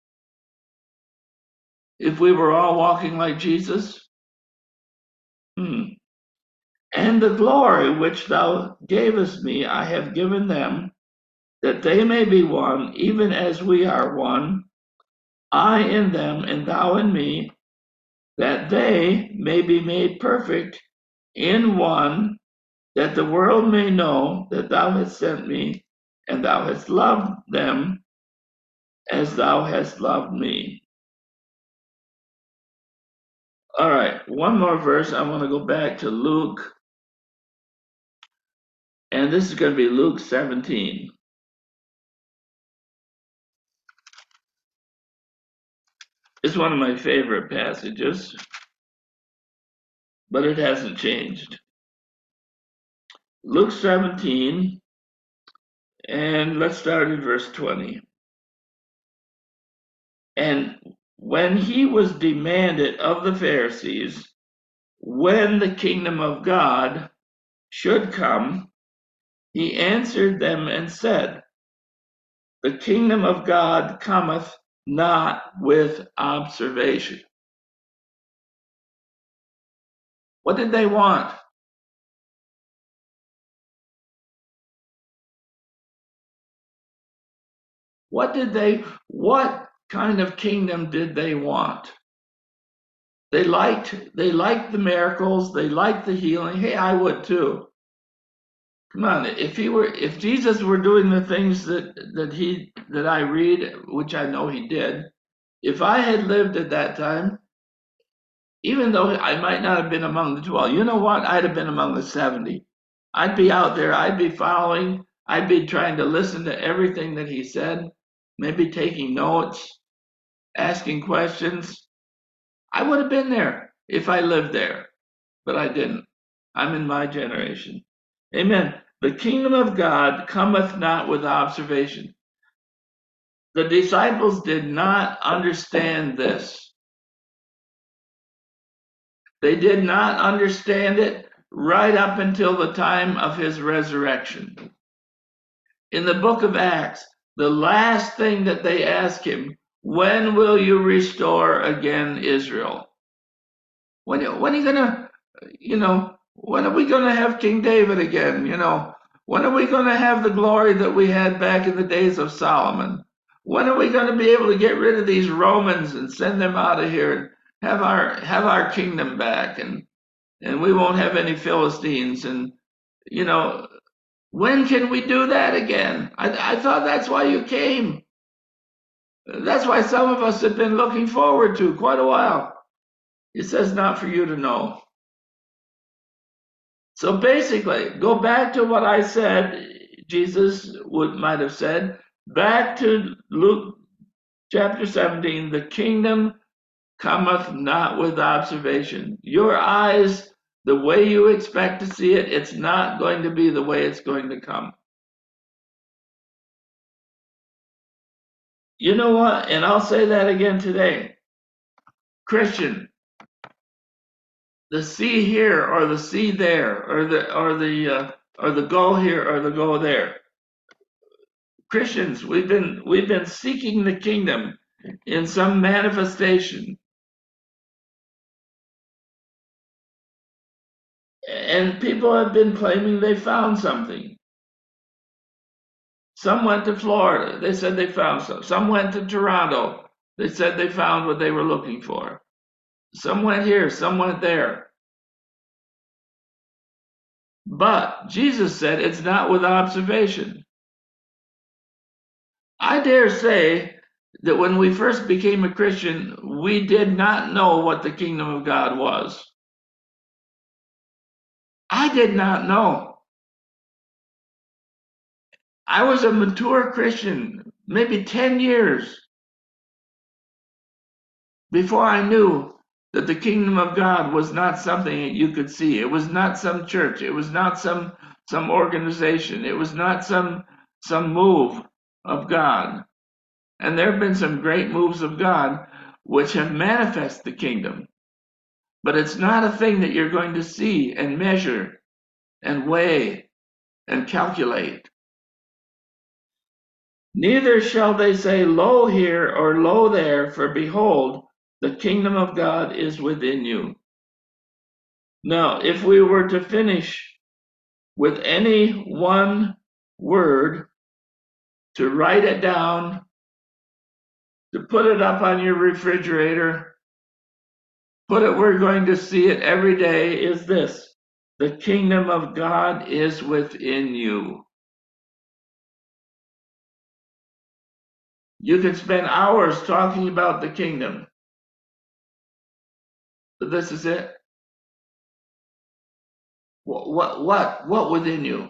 If we were all walking like Jesus? Hmm. And the glory which thou gavest me, I have given them, that they may be one, even as we are one, I in them, and thou in me, that they may be made perfect in one, that the world may know that thou hast sent me, and thou hast loved them as thou hast loved me. All right, one more verse. I want to go back to Luke, and this is going to be Luke seventeen. It's one of my favorite passages, but it hasn't changed. Luke seventeen, and let's start at verse twenty. And when he was demanded of the Pharisees when the kingdom of God should come, he answered them and said, the kingdom of God cometh not with observation. What did they want? What did they, what kind of kingdom did they want? They liked, they liked the miracles, they liked the healing. Hey, I would too. Come on, if he were, if Jesus were doing the things that, that he, that I read, which I know he did, if I had lived at that time, even though I might not have been among the twelve, you know what? I'd have been among the seventy. I'd be out there, I'd be following, I'd be trying to listen to everything that he said, maybe taking notes, asking questions. I would have been there if I lived there, but I didn't. I'm in my generation. Amen. The kingdom of God cometh not with observation. The disciples did not understand this. They did not understand it right up until the time of his resurrection. In the book of Acts, the last thing that they ask him, when will you restore again Israel? When, when are you gonna, you know, when are we gonna have King David again? You know, when are we gonna have the glory that we had back in the days of Solomon? When are we gonna be able to get rid of these Romans and send them out of here and have our have our kingdom back, and and we won't have any Philistines? And you know, when can we do that again? I, I thought that's why you came. That's why some of us have been looking forward to quite a while. It says not for you to know. So basically, go back to what I said, Jesus would might have said, back to Luke chapter seventeen, the kingdom cometh not with observation. Your eyes, the way you expect to see it, it's not going to be the way it's going to come. You know what? And I'll say that again today. Christian, the see here or the see there, or the or the uh, or the go here or the go there. Christians, we've been we've been seeking the kingdom in some manifestation, and people have been claiming they found something. Some went to Florida, they said they found something. Some went to Toronto, they said they found what they were looking for. Some went here, some went there. But Jesus said it's not with observation. I dare say that when we first became a Christian, we did not know what the kingdom of God was. I did not know. I was a mature Christian, maybe ten years before I knew that the kingdom of God was not something that you could see. It was not some church. It was not some some organization. It was not some some move of God. And there have been some great moves of God which have manifested the kingdom. But it's not a thing that you're going to see and measure and weigh and calculate. Neither shall they say, lo here or lo there, for behold, the kingdom of God is within you. Now, if we were to finish with any one word, to write it down, to put it up on your refrigerator, put it, we're going to see it every day, is this: the kingdom of God is within you. You could spend hours talking about the kingdom, but this is it. What, what, what, what within you?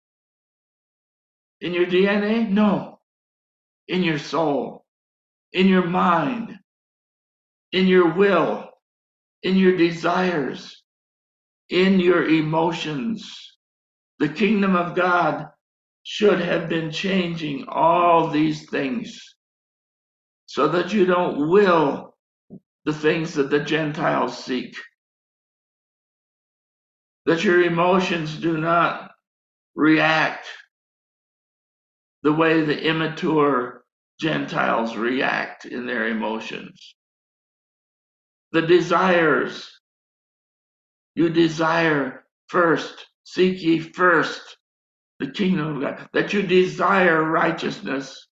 In your D N A? No. In your soul, in your mind, in your will, in your desires, in your emotions. The kingdom of God should have been changing all these things so that you don't will the things that the Gentiles seek. that your emotions do not react the way the immature Gentiles react in their emotions. The desires, you desire first, seek ye first the kingdom of God, that you desire righteousness.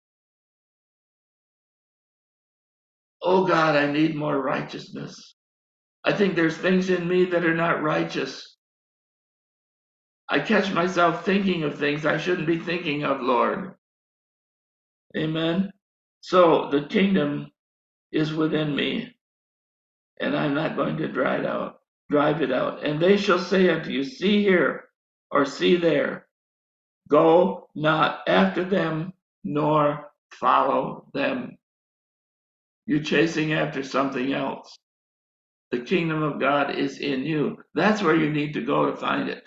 Oh God, I need more righteousness. I think there's things in me that are not righteous. I catch myself thinking of things I shouldn't be thinking of, Lord. Amen. So the kingdom is within me, and I'm not going to drive it out, drive it out. And they shall say unto you, see here, or see there. Go not after them, nor follow them. You're chasing after something else. The kingdom of God is in you. That's where you need to go to find it.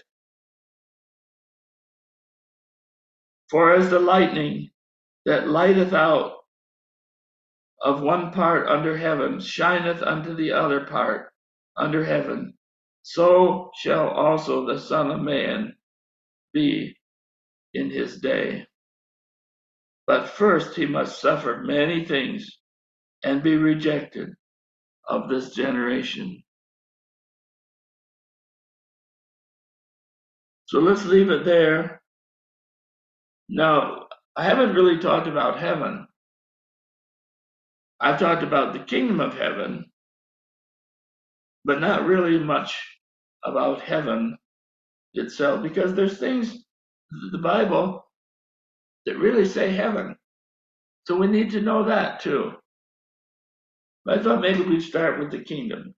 For as the lightning that lighteth out of one part under heaven shineth unto the other part under heaven, so shall also the Son of Man be in his day. But first he must suffer many things and be rejected of this generation. So let's leave it there. Now, I haven't really talked about heaven. I've talked about the kingdom of heaven, but not really much about heaven itself, because there's things in the Bible that really say heaven. So we need to know that too. But I thought maybe we'd start with the kingdom.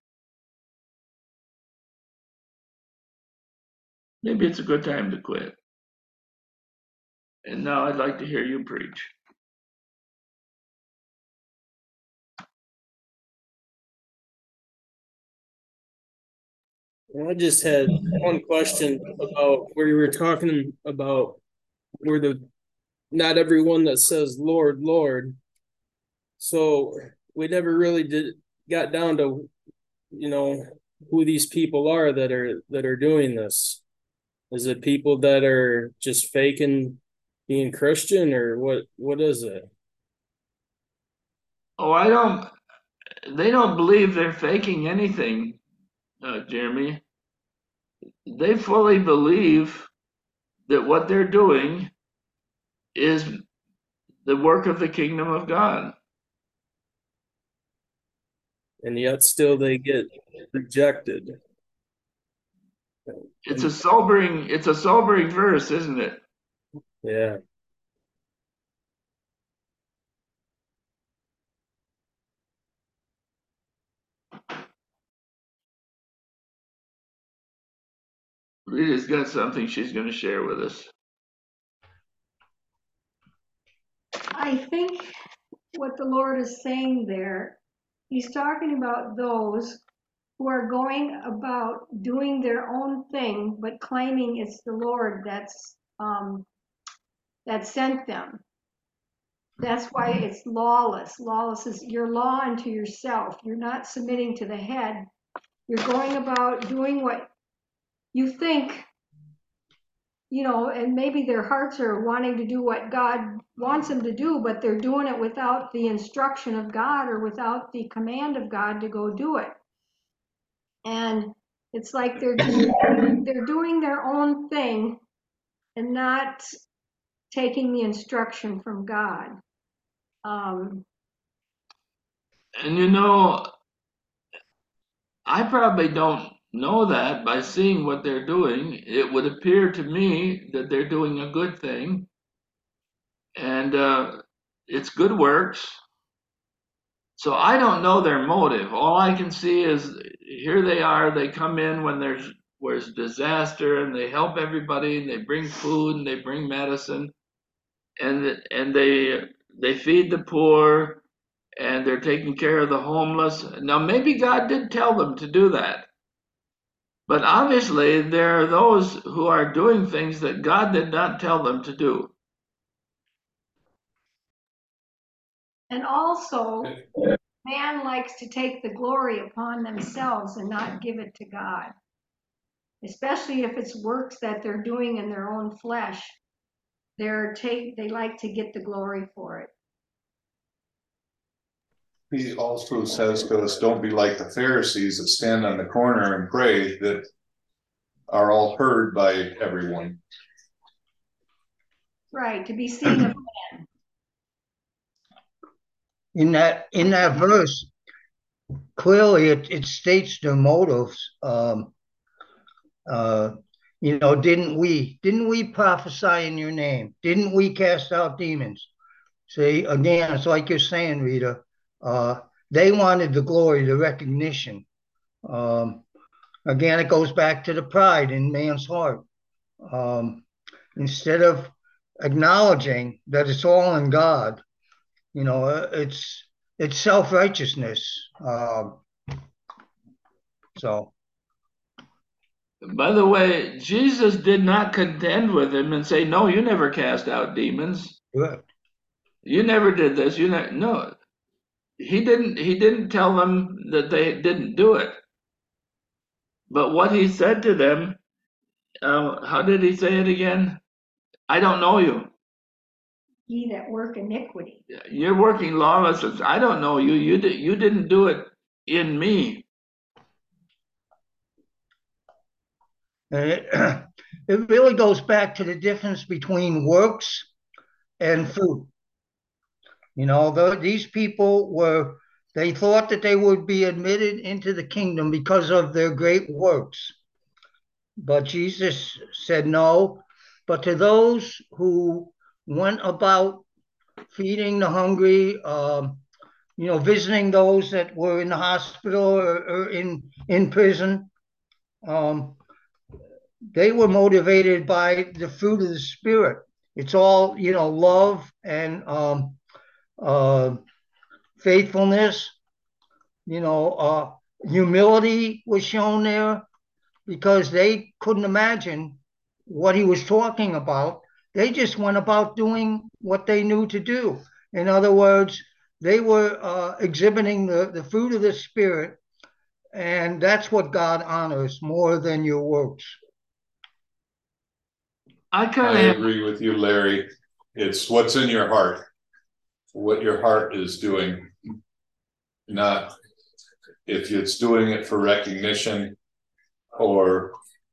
Maybe it's a good time to quit. And now I'd like to hear you preach. I just had one question about where you were talking about where the not everyone that says Lord, Lord. So we never really did got down to, you know, who these people are that are that are doing this. Is it people that are just faking being Christian, or what what is it? Oh, I don't, they don't believe they're faking anything, uh, Jeremy. They fully believe that what they're doing is the work of the kingdom of God. And yet still they get rejected. It's a sobering, it's a sobering verse, isn't it? Yeah. Rita's got something she's going to share with us. I think what the Lord is saying there, he's talking about those who are going about doing their own thing, but claiming it's the Lord that's um, that sent them. That's why it's lawless. Lawless is you're law unto yourself. You're not submitting to the head. You're going about doing what you think, you know, and maybe their hearts are wanting to do what God wants them to do, but they're doing it without the instruction of God or without the command of God to go do it. And it's like they're just, they're doing their own thing and not taking the instruction from God. Um, And you know, I probably don't know that by seeing what they're doing. It would appear to me that they're doing a good thing, and uh, it's good works. So I don't know their motive. All I can see is here they are. They come in when there's where's disaster, and they help everybody, and they bring food, and they bring medicine, and and they they feed the poor, and they're taking care of the homeless. Now maybe God did tell them to do that. But obviously, there are those who are doing things that God did not tell them to do. and also, man likes to take the glory upon themselves and not give it to God. especially if it's works that they're doing in their own flesh. They're take they like to get the glory for it. He also says to us, don't be like the Pharisees that stand on the corner and pray, that are all heard by everyone. Right, to be seen of men. In that in that verse, clearly it, it states their motives. Um, uh, you know, didn't we didn't we prophesy in your name? Didn't we cast out demons? See, again, it's like you're saying, Rita. Uh, they wanted the glory, the recognition. Um, again, it goes back to the pride in man's heart. Um, instead of acknowledging that it's all in God, you know, it's it's self-righteousness. Um, so, By the way, Jesus did not contend with him and say, no, you never cast out demons. good. You never did this. You ne-. No, he didn't. He didn't tell them that they didn't do it. But what he said to them, uh, how did he say it again? I don't know you. Ye that work iniquity. You're working lawlessness. I don't know you. You did. You didn't do it in me. And it, it really goes back to the difference between works and fruit. You know, the, these people were, they thought that they would be admitted into the kingdom because of their great works. But Jesus said no. But to those who went about feeding the hungry, um, you know, visiting those that were in the hospital or, or in, in prison, um, they were motivated by the fruit of the Spirit. It's all, you know, love and um, uh, faithfulness, you know, uh, humility was shown there because they couldn't imagine what he was talking about. They just went about doing what they knew to do. In other words, they were uh, exhibiting the, the fruit of the Spirit, and that's what God honors more than your works. I kind I of agree with you, Larry. It's what's in your heart, what your heart is doing, not if it's doing it for recognition or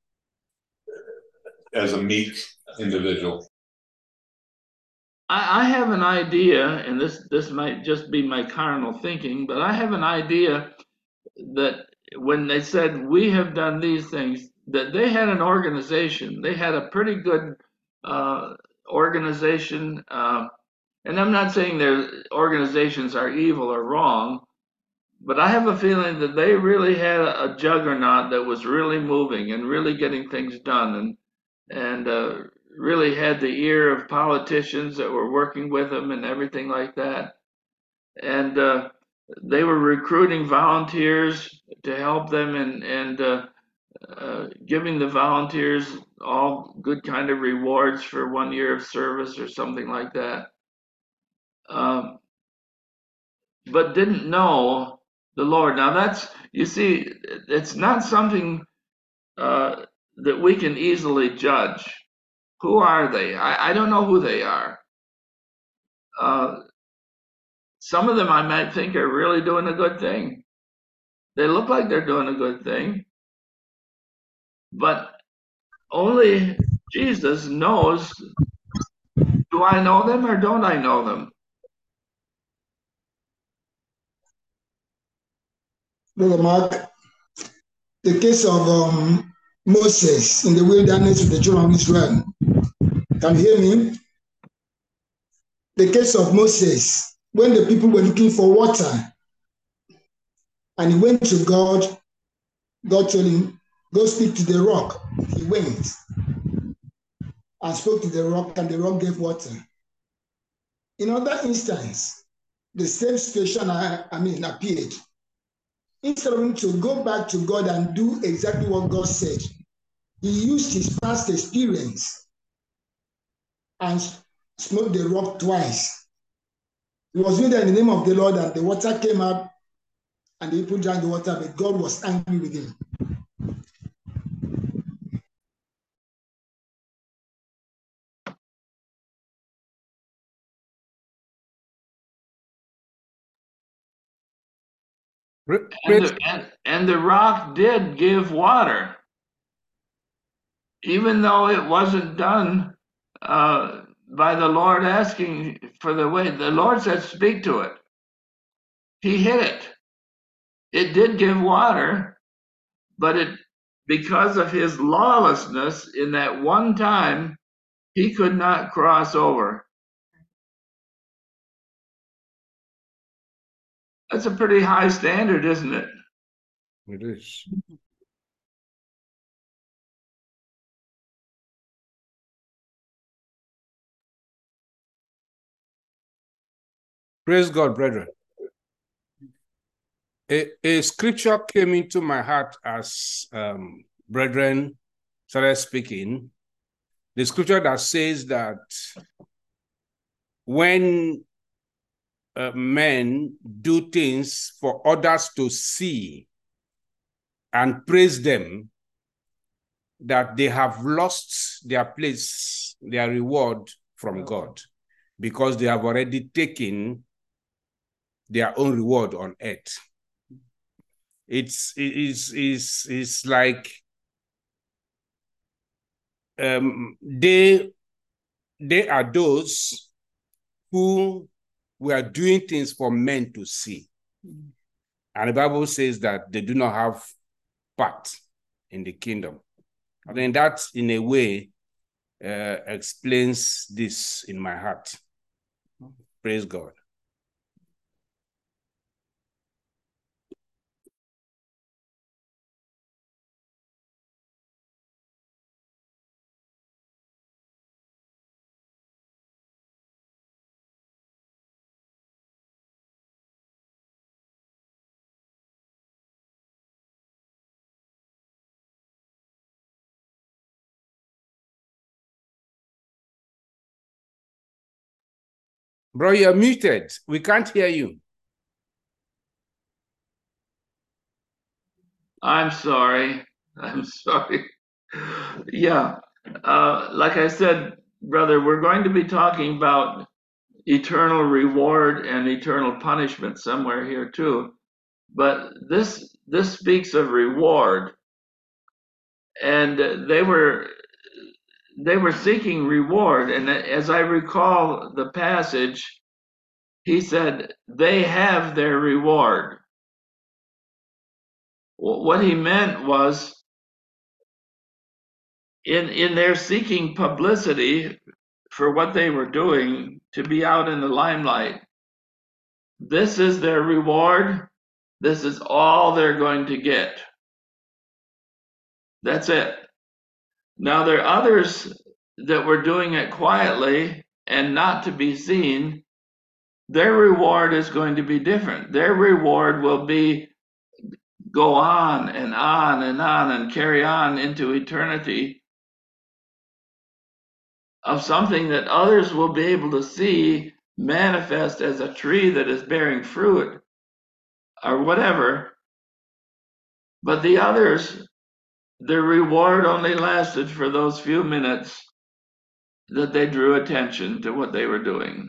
as a meek individual. I, I have an idea, and this this might just be my carnal thinking, but I have an idea that when they said we have done these things, that they had an organization. They had a pretty good uh, organization, uh, and I'm not saying their organizations are evil or wrong, but I have a feeling that they really had a, a juggernaut that was really moving and really getting things done, and and uh, really had the ear of politicians that were working with them and everything like that. And uh, they were recruiting volunteers to help them and and uh, uh, giving the volunteers all good kind of rewards for one year of service or something like that. Um, but didn't know the Lord. Now that's, you see, it's not something uh, that we can easily judge. Who are they? I, I don't know who they are. Uh, some of them I might think are really doing a good thing. They look like they're doing a good thing, but only Jesus knows, do I know them or don't I know them? Brother Mark, the case of um, Moses in the wilderness with the children of Israel. Can you hear me? The case of Moses, when the people were looking for water, and he went to God, God told him, go speak to the rock. He went and spoke to the rock, and the rock gave water. In other instance, the same situation, I, I mean, appeared. Instead of him to go back to God and do exactly what God said, he used his past experience and smote the rock twice. He was doing that in the name of the Lord, and the water came out, and the people drank the water, but God was angry with him. And Praise, the, and, and the rock did give water, even though it wasn't done uh, by the Lord asking for the way. The Lord said, speak to it. He hit it. It did give water, but it, because of his lawlessness in that one time, he could not cross over. That's a pretty high standard, isn't it? it is. Praise God, brethren. A, a scripture came into my heart as um, brethren started speaking. The scripture that says that when uh, men do things for others to see and praise them, that they have lost their place, their reward from God, because they have already taken their own reward on earth. It's, it's, it's, it's like um, they, they are those who were doing things for men to see. And the Bible says that they do not have part in the kingdom. I think that, in a way, uh, explains this in my heart. Praise God. Bro, you're muted. We can't hear you. I'm sorry. I'm sorry. Yeah. Uh, like I said, brother, we're going to be talking about eternal reward and eternal punishment somewhere here too. But this this speaks of reward, and they were they were seeking reward. And as I recall the passage, he said they have their reward. What he meant was, in in their seeking publicity for what they were doing, to be out in the limelight, this is their reward. This is all they're going to get. That's it. Now, there are others that were doing it quietly and not to be seen. Their reward is going to be different. Their reward will be go on and on and on and carry on into eternity, of something that others will be able to see manifest as a tree that is bearing fruit or whatever. But the others, their reward only lasted for those few minutes that they drew attention to what they were doing.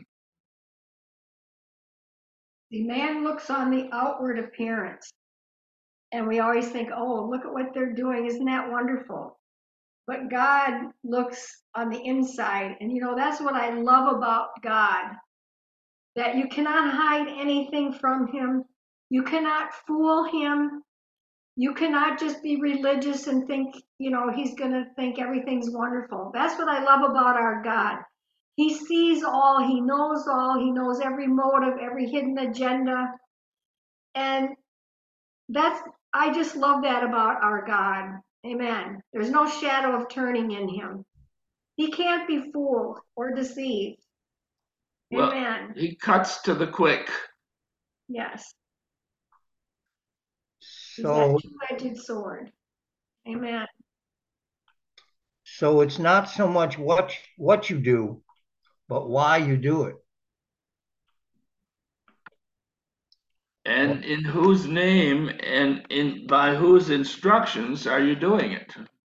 The man looks on the outward appearance, and we always think, oh, look at what they're doing. Isn't that wonderful? But God looks on the inside. And you know, that's what I love about God, that you cannot hide anything from him. You cannot fool him. You cannot just be religious and think, you know, he's going to think everything's wonderful. That's what I love about our God. He sees all, he knows all, he knows every motive, every hidden agenda. And that's, I just love that about our God. Amen. There's no shadow of turning in him. He can't be fooled or deceived. Well, Amen. he cuts to the quick. Yes. He's So, that two-edged sword. Amen. so it's not so much what what you do, but why you do it. And in whose name and in by whose instructions are you doing it?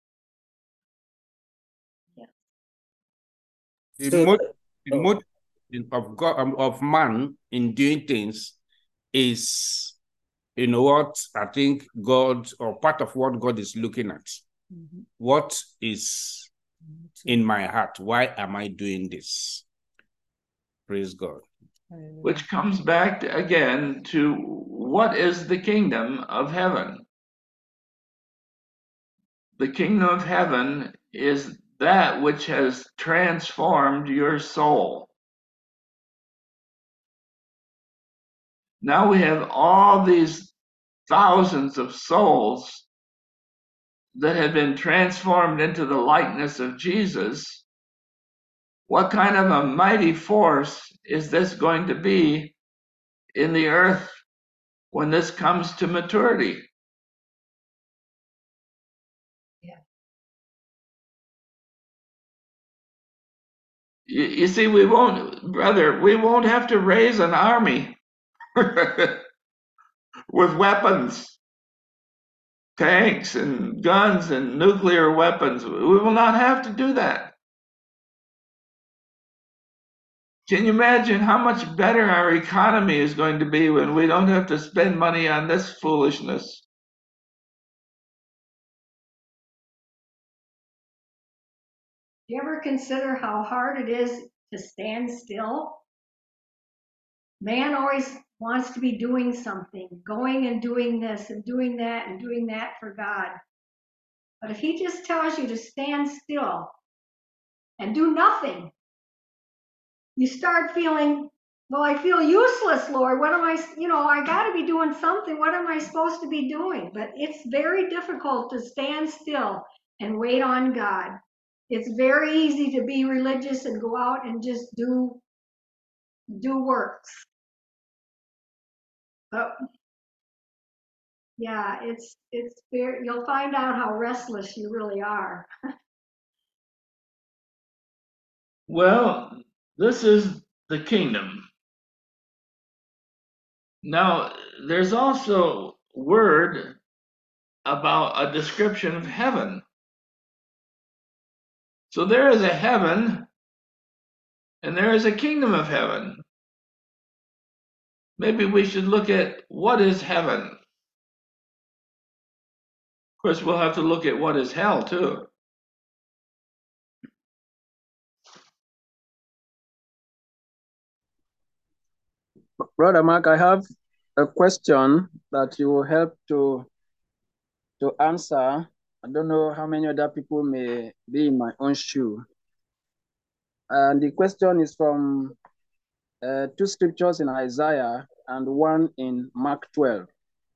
The So, motive, the oh. motive of God, um, of man in doing things is you know what I think God, or part of what God is looking at. Mm-hmm. What is in my heart? Why am I doing this? Praise God. Which comes back to, again to what is the kingdom of heaven? The kingdom of heaven is that which has transformed your soul. Now we have all these thousands of souls that have been transformed into the likeness of Jesus. What kind of a mighty force is this going to be in the earth when this comes to maturity? Yeah. You, you see, we won't, brother, we won't have to raise an army with weapons, tanks and guns and nuclear weapons. We will not have to do that. Can you imagine how much better our economy is going to be when we don't have to spend money on this foolishness? Do you ever consider how hard it is to stand still? Man always wants to be doing something, going and doing this and doing that and doing that for God. But if he just tells you to stand still and do nothing, you start feeling, well, I feel useless, Lord. What am I, you know, I got to be doing something. What am I supposed to be doing? But it's very difficult to stand still and wait on God. It's very easy to be religious and go out and just do, do works. But yeah, it's, it's very, you'll find out how restless you really are. Well, this is the kingdom. Now, there's also word about a description of heaven. So there is a heaven and there is a kingdom of heaven. Maybe we should look at what is heaven. Of course, we'll have to look at what is hell too. Brother Mark, I have a question that you will help to, to answer. I don't know how many other people may be in my own shoe. And the question is from uh, two scriptures in Isaiah and one in Mark twelve.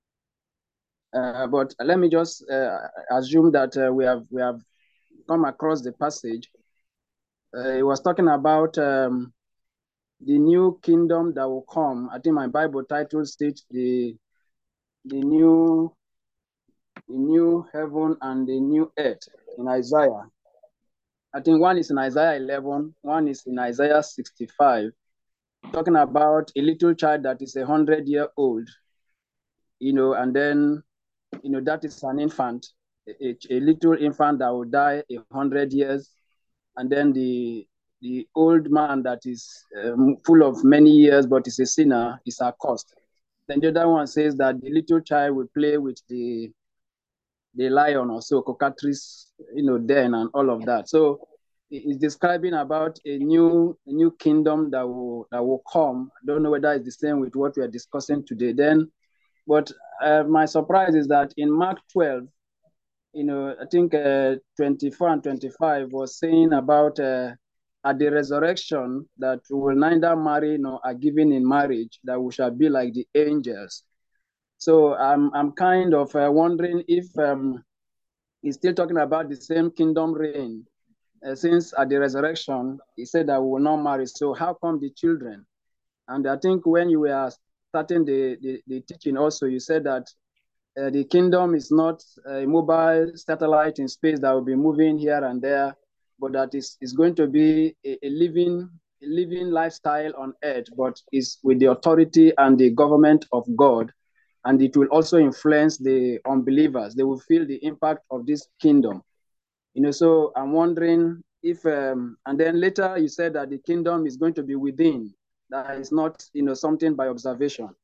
Uh, but let me just uh, assume that uh, we have we have come across the passage. Uh, it was talking about um, the new kingdom that will come. I think my Bible title states the the new the new heaven and the new earth in Isaiah. I think one is in Isaiah eleven, one is in Isaiah sixty-five, talking about a little child that is a hundred year old, you know, and then, you know, that is an infant, a, a little infant that will die a hundred years, and then the the old man that is um, full of many years but is a sinner is accursed. Then the other one says that the little child will play with the the lion or so, cockatrice, you know, den and all of that. So it's describing about a new a new kingdom that will that will come. I don't know whether it's the same with what we are discussing today. Then, but uh, my surprise is that in Mark twelve, you know, I think uh, twenty-four and twenty-five was saying about uh, at the resurrection that we will neither marry nor are given in marriage, that we shall be like the angels. So I'm I'm kind of uh, wondering if um, he's still talking about the same kingdom reign, uh, since at the resurrection he said that we will not marry. So how come the children? And I think when you were starting the the, the teaching, also you said that uh, the kingdom is not a mobile satellite in space that will be moving here and there, but that is is going to be a, a living a living lifestyle on earth, but is with the authority and the government of God. And it will also influence the unbelievers. They will feel the impact of this kingdom. You know, so I'm wondering if, um, and then later you said that the kingdom is going to be within. That is not, you know, something by observation.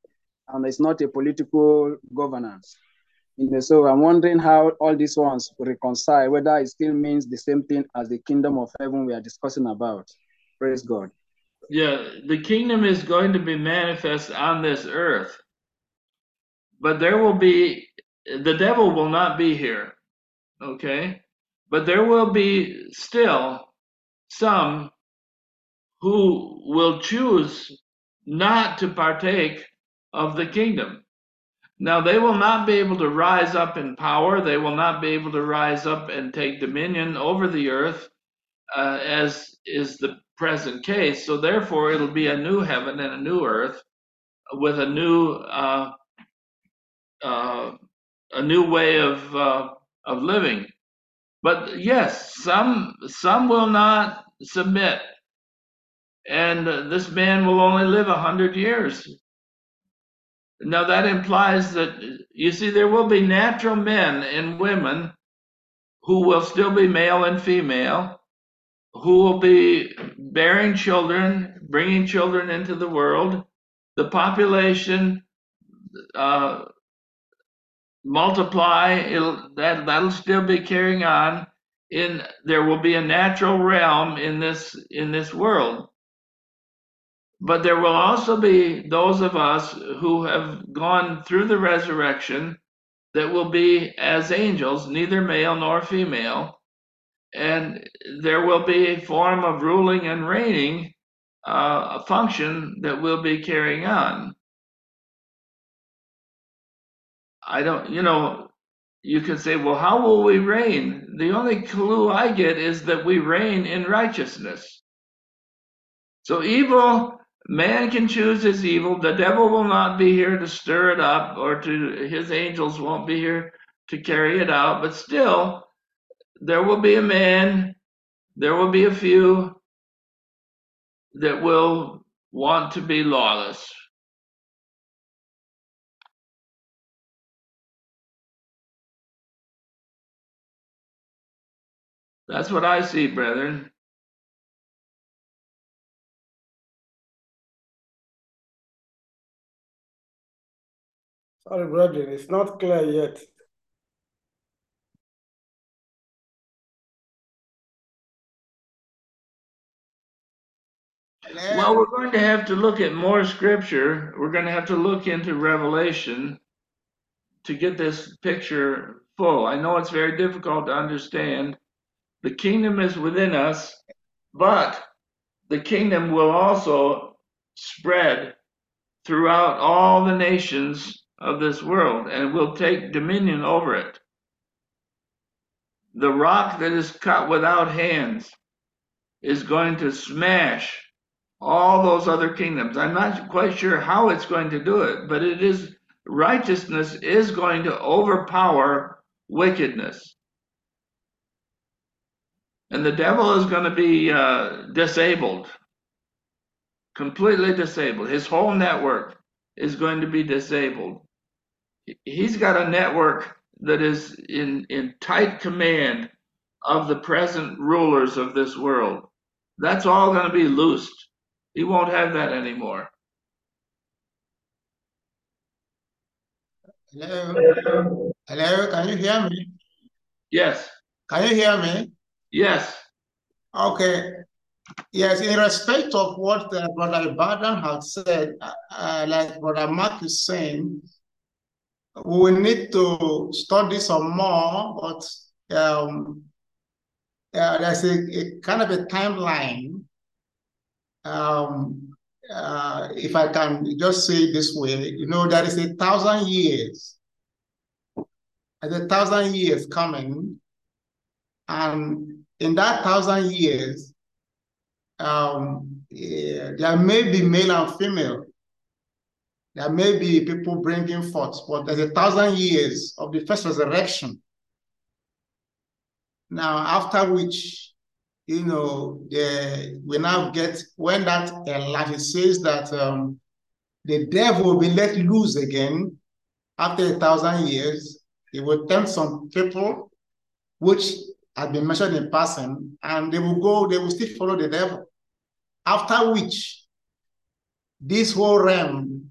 and it's not a political governance. You know, so I'm wondering how all these ones reconcile, whether it still means the same thing as the kingdom of heaven we are discussing about. Praise God. Yeah, the kingdom is going to be manifest on this earth, but there will be, the devil will not be here, okay? But there will be still some who will choose not to partake of the kingdom. Now, they will not be able to rise up in power. They will not be able to rise up and take dominion over the earth, uh, as is the present case. So therefore, it'll be a new heaven and a new earth with a new uh, uh, a new way of uh, of living. But yes, some some will not submit, and uh, this man will only live a hundred years. Now that implies that, you see, there will be natural men and women who will still be male and female, who will be bearing children, bringing children into the world. The population uh, multiply, it'll, that, that'll still be carrying on. In there will be a natural realm in this in this world. But there will also be those of us who have gone through the resurrection that will be as angels, neither male nor female. And there will be a form of ruling and reigning, uh, a function that we'll be carrying on. I don't, you know, you could say, well, how will we reign? The only clue I get is that we reign in righteousness. So evil, man can choose his evil. The devil will not be here to stir it up, or to, his angels won't be here to carry it out. But still, there will be a man, there will be a few that will want to be lawless. That's what I see, brethren. Sorry, brethren, it's not clear yet. Well, we're going to have to look at more scripture. We're going to have to look into Revelation to get this picture full. I know it's very difficult to understand. The kingdom is within us, but the kingdom will also spread throughout all the nations of this world, and will take dominion over it. The rock that is cut without hands is going to smash all those other kingdoms. I'm not quite sure how it's going to do it, but it is, righteousness is going to overpower wickedness. And the devil is going to be uh, disabled, completely disabled. His whole network is going to be disabled. He's got a network that is in, in tight command of the present rulers of this world. That's all going to be loosed. He won't have that anymore. Hello? Hello, can you hear me? Yes. Can you hear me? Yes. Okay. Yes, in respect of what uh, Brother Ibadan has said, uh, uh, like Brother Mark is saying, we need to study some more, but um, uh, there's a, a kind of a timeline. Um, uh, if I can just say it this way, you know, there is a thousand years, there's a thousand years coming, and in that thousand years, um, yeah, there may be male and female. There may be people bringing forth, but there's a thousand years of the first resurrection. Now, after which, you know, the, we now get, when that, uh, like it says that um, the devil will be let loose again after a thousand years. He will tempt some people, which has been mentioned in passing, and they will go, they will still follow the devil. After which, this whole realm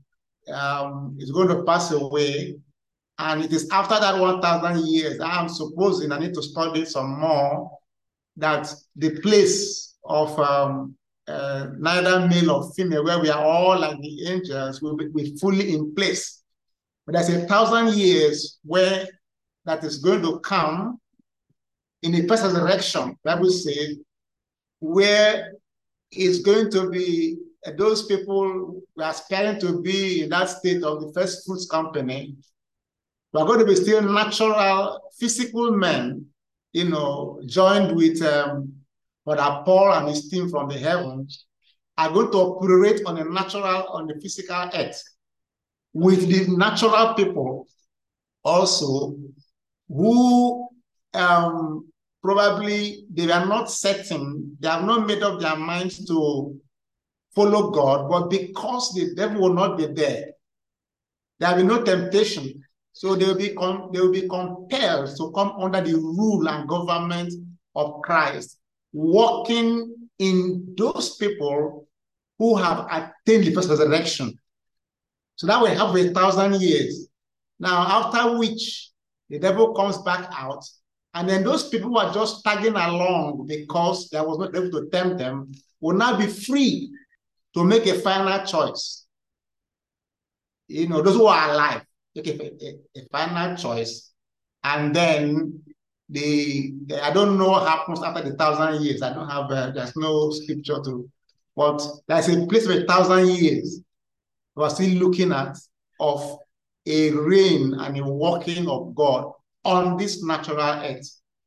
um, is going to pass away. And it is after that one thousand years, I'm supposing, I need to study some more, that the place of um, uh, neither male or female, where we are all like the angels, will be, be fully in place. But there's a thousand years where that is going to come in the first resurrection, Bible says, where it's going to be uh, those people who are aspiring to be in that state of the first fruits company. We're going to be still natural, physical men, you know, joined with um, Brother Paul and his team from the heavens, are going to operate on a natural, on the physical earth, with the natural people also, who um, probably they are not certain, they have not made up their minds to follow God, but because the devil will not be there, there will be no temptation. So they will be they will be compelled to come under the rule and government of Christ, walking in those people who have attained the first resurrection. So that will have a thousand years. Now, after which the devil comes back out, and then those people who are just tagging along because there was not able to tempt them will now be free to make a final choice. You know, those who are alive make a, a, a final choice, and then the, the I don't know what happens after the thousand years. I don't have uh, there's no scripture to, but there's a place of a thousand years we're still looking at of a reign and a working of God on this natural earth.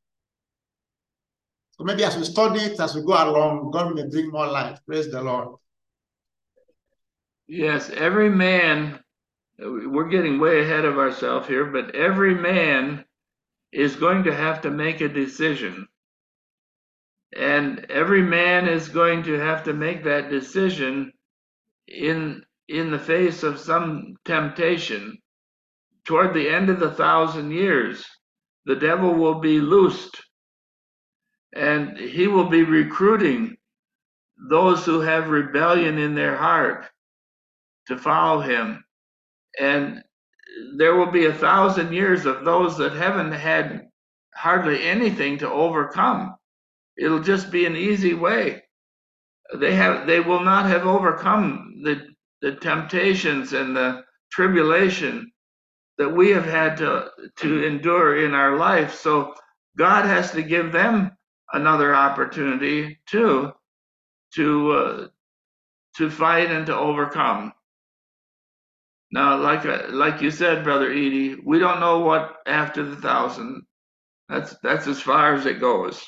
So maybe as we study it, as we go along, God may bring more light. Praise the Lord. Yes, every man, we're getting way ahead of ourselves here, but every man is going to have to make a decision. And every man is going to have to make that decision in, in the face of some temptation. Toward the end of the thousand years, the devil will be loosed, and he will be recruiting those who have rebellion in their heart to follow him. And there will be a thousand years of those that haven't had hardly anything to overcome. It'll just be an easy way. They have, they will not have overcome the, the temptations and the tribulation that we have had to, to endure in our life. So God has to give them another opportunity too, to, uh, to fight and to overcome. Now, like like you said, Brother Edie, we don't know what after the thousand. That's that's as far as it goes.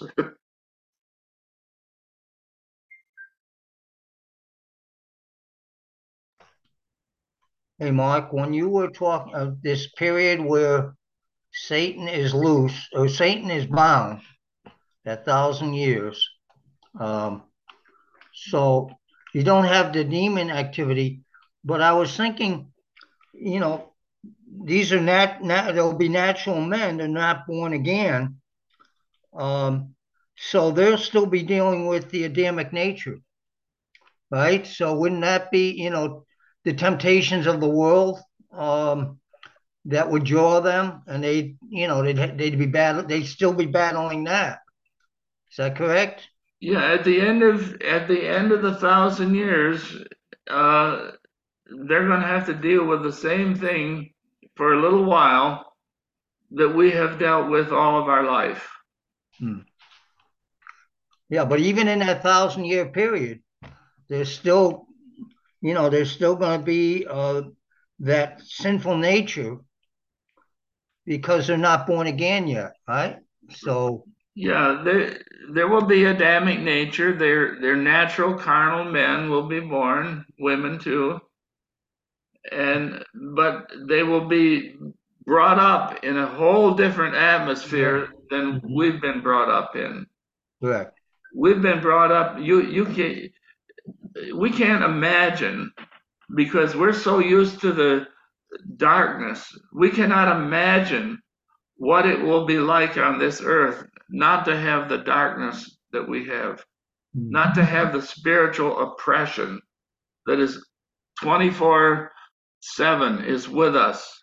Hey, Mark, when you were talking of this period where Satan is loose or Satan is bound, that thousand years, um, so you don't have the demon activity, but I was thinking, you know, these are not, not they'll be natural men, they're not born again. Um, so they'll still be dealing with the Adamic nature, right? So wouldn't that be, you know, the temptations of the world um, that would draw them, and they, you know, they'd they'd be battle, they'd still be battling that. Is that correct? Yeah, at the end of at the end of the thousand years, uh, they're going to have to deal with the same thing for a little while that we have dealt with all of our life. Hmm. Yeah, but even in that thousand year period, there's still, you know, there's still going to be uh, that sinful nature because they're not born again yet, right? So yeah, there there will be Adamic nature. Their their natural carnal men will be born, women too, and but they will be brought up in a whole different atmosphere than mm-hmm. we've been brought up in. Correct. We've been brought up. You you can we can't imagine, because we're so used to the darkness. We cannot imagine what it will be like on this earth not to have the darkness that we have, mm-hmm. not to have the spiritual oppression that is twenty-four seven is with us.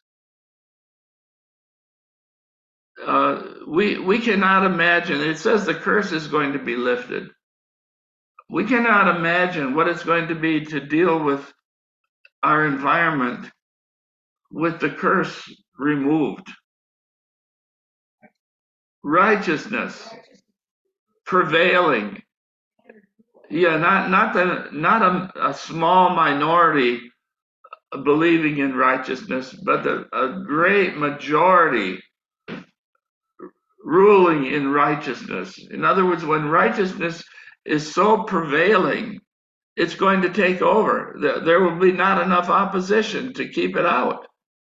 Uh, we we cannot imagine. It says the curse is going to be lifted. We cannot imagine what it's going to be to deal with our environment with the curse removed. Righteousness prevailing. Yeah, not not the not a, a small minority believing in righteousness, but the, a great majority ruling in righteousness. In other words, when righteousness is so prevailing, it's going to take over. There will be not enough opposition to keep it out.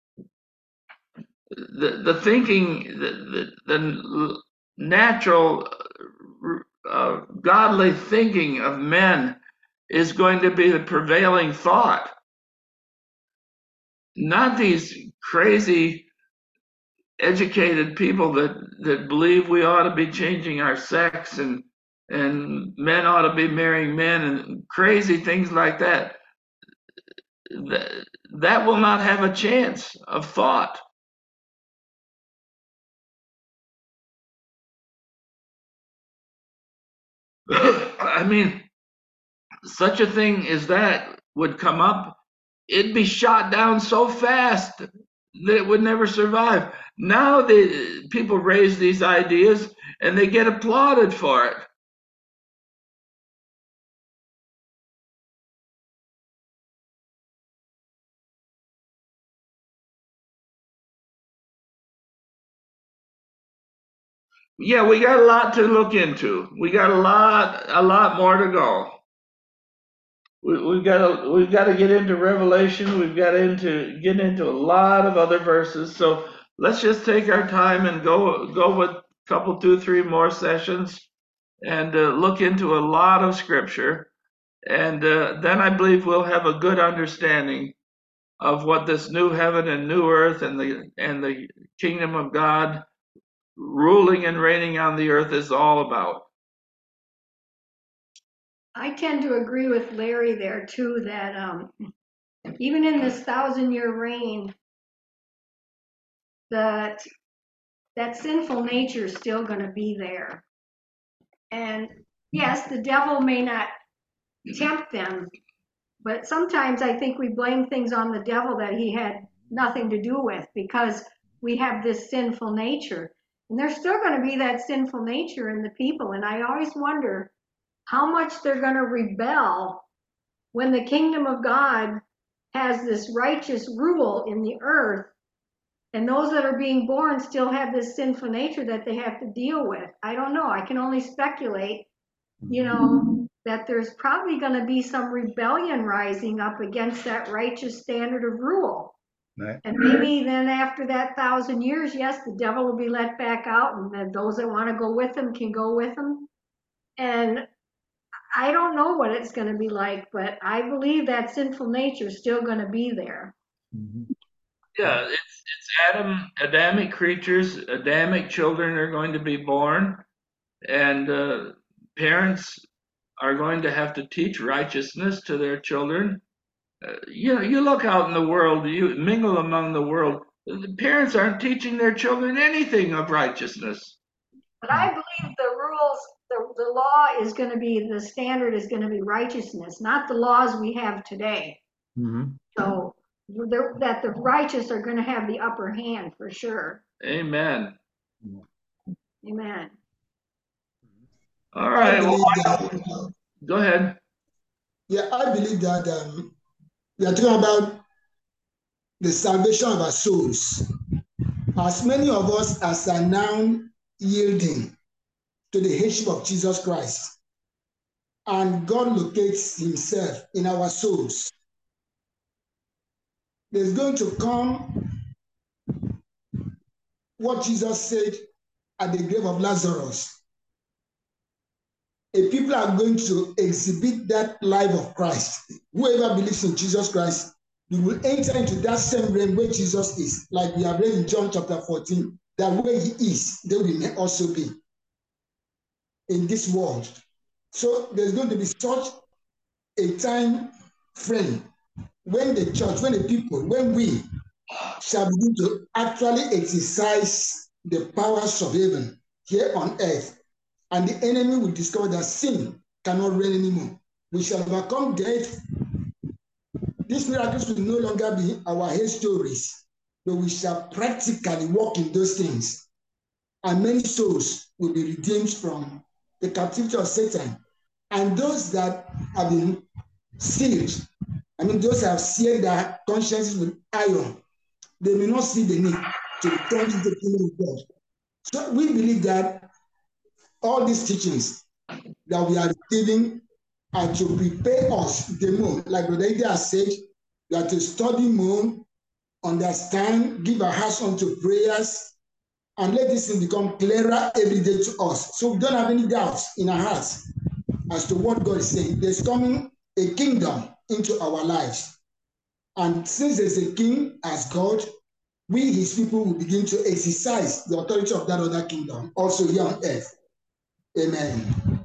The, the thinking, the, the, the natural, uh, godly thinking of men is going to be the prevailing thought. Not these crazy educated people that, that believe we ought to be changing our sex and and men ought to be marrying men and crazy things like that. That, that will not have a chance of thought. I mean, such a thing as that would come up, it'd be shot down so fast that it would never survive. Now the people raise these ideas and they get applauded for it. Yeah, we got a lot to look into. We got a lot, a lot more to go. We, we've got to, we've got to get into Revelation. We've got into get into a lot of other verses. So let's just take our time and go go with a couple, two, three more sessions, and uh, look into a lot of Scripture, and uh, then I believe we'll have a good understanding of what this new heaven and new earth and the and the kingdom of God ruling and reigning on the earth is all about. I tend to agree with Larry there too, that um, even in this thousand year reign, that that sinful nature is still going to be there. And yes, the devil may not tempt them, but sometimes I think we blame things on the devil that he had nothing to do with, because we have this sinful nature. And there's still going to be that sinful nature in the people. And I always wonder how much they're going to rebel when the kingdom of God has this righteous rule in the earth, and those that are being born still have this sinful nature that they have to deal with. I don't know. I can only speculate, you know, that there's probably going to be some rebellion rising up against that righteous standard of rule. Right. And maybe then after that thousand years, yes, the devil will be let back out, and then those that want to go with him can go with him. And I don't know what it's going to be like, but I believe that sinful nature is still going to be there. Mm-hmm. Yeah, it's, it's Adam, Adamic creatures, Adamic children are going to be born, and uh, parents are going to have to teach righteousness to their children. Uh, you know, you look out in the world, you mingle among the world, the parents aren't teaching their children anything of righteousness. But I believe the rules, the, the law is going to be, the standard is going to be righteousness, not the laws we have today. Mm-hmm. So that the righteous are going to have the upper hand for sure. Amen. Amen. All right. Well, that, go ahead. Yeah, I believe that um, we are talking about the salvation of our souls. As many of us as are now yielding to the headship of Jesus Christ, and God locates himself in our souls, there's going to come what Jesus said at the grave of Lazarus. If people are going to exhibit that life of Christ, whoever believes in Jesus Christ, you will enter into that same realm where Jesus is, like we have read in John chapter fourteen, that where he is, there we may also be in this world. So there's going to be such a time frame when the church, when the people, when we shall begin to actually exercise the powers of heaven here on earth, and the enemy will discover that sin cannot reign anymore. We shall overcome death. These miracles will no longer be our head stories, but we shall practically walk in those things. And many souls will be redeemed from the captivity of Satan. And those that have been sealed, I mean, those that have sealed their consciences with iron, they may not see the need to return to the kingdom of God. So we believe that all these teachings that we are receiving are to prepare us the more. Like Brother Ida has said, we are to study more, understand, give our hearts unto prayers, and let this thing become clearer every day to us. So we don't have any doubts in our hearts as to what God is saying. There's coming a kingdom into our lives. And since there's a king as God, we, his people, will begin to exercise the authority of that other kingdom, also here on earth. Amen.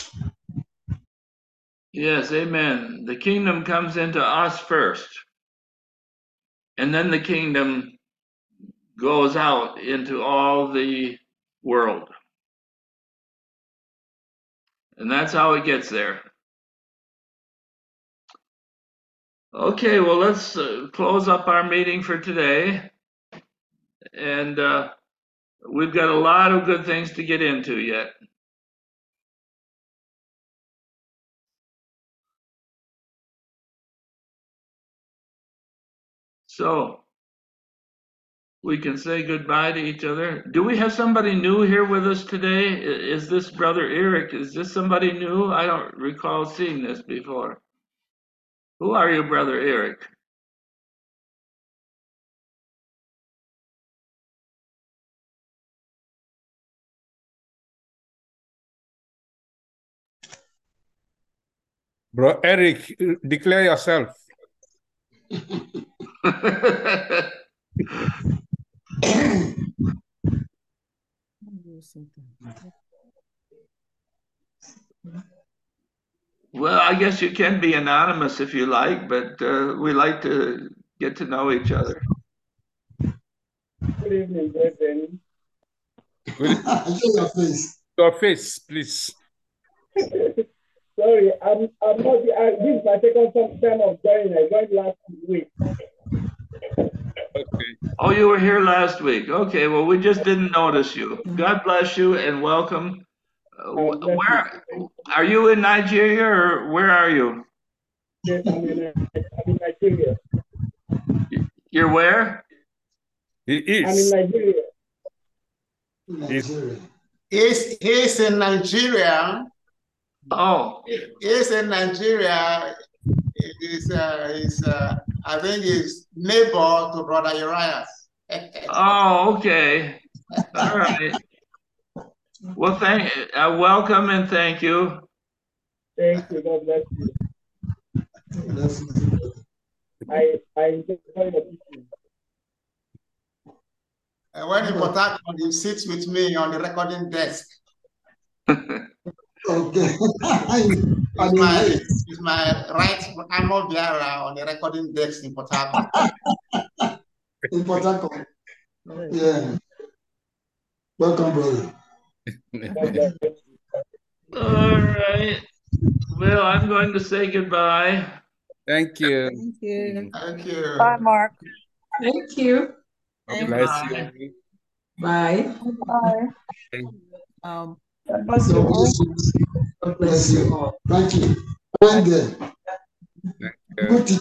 Yes, amen. The kingdom comes into us first, and then the kingdom goes out into all the world. And that's how it gets there. Okay, well, let's uh, close up our meeting for today. And uh, we've got a lot of good things to get into yet. So we can say goodbye to each other. Do we have somebody new here with us today? Is this Brother Eric? Is this somebody new? I don't recall seeing this before. Who are you, Brother Eric? Bro Eric, declare yourself. Well, I guess you can be anonymous if you like, but uh, we like to get to know each other. Good evening, brethren. Your face. Your face, please. Sorry, I'm I'm not. I, this is my second time of joining. I joined last week. Okay. Oh, you were here last week. Okay, well, we just didn't notice you. God bless you and welcome. Uh, where are you, in Nigeria, or where are you? Yes, I'm in, I'm in Nigeria. You're where? He is. I'm in Nigeria. Nigeria. He's, he's in Nigeria. Oh. He's in Nigeria. He's, uh, he's, uh, I think he's neighbor to Brother Uriah. Oh, okay. All right. Well, thank, uh, welcome and thank you. Thank you. God bless you. I I enjoy the teaching. And when in Port Harcourt, he sits with me on the recording desk. Okay. He's my, he's my right armor bearer on the recording desk in Port Harcourt. In Port Harcourt. Yeah. Welcome, brother. All right. Well, I'm going to say goodbye. Thank you. Thank you. Thank you. Bye, Mark. Thank you. God bless you. Bye. Bye. Um, God bless you all. God bless you all. Thank you. Thank you. Thank you. Good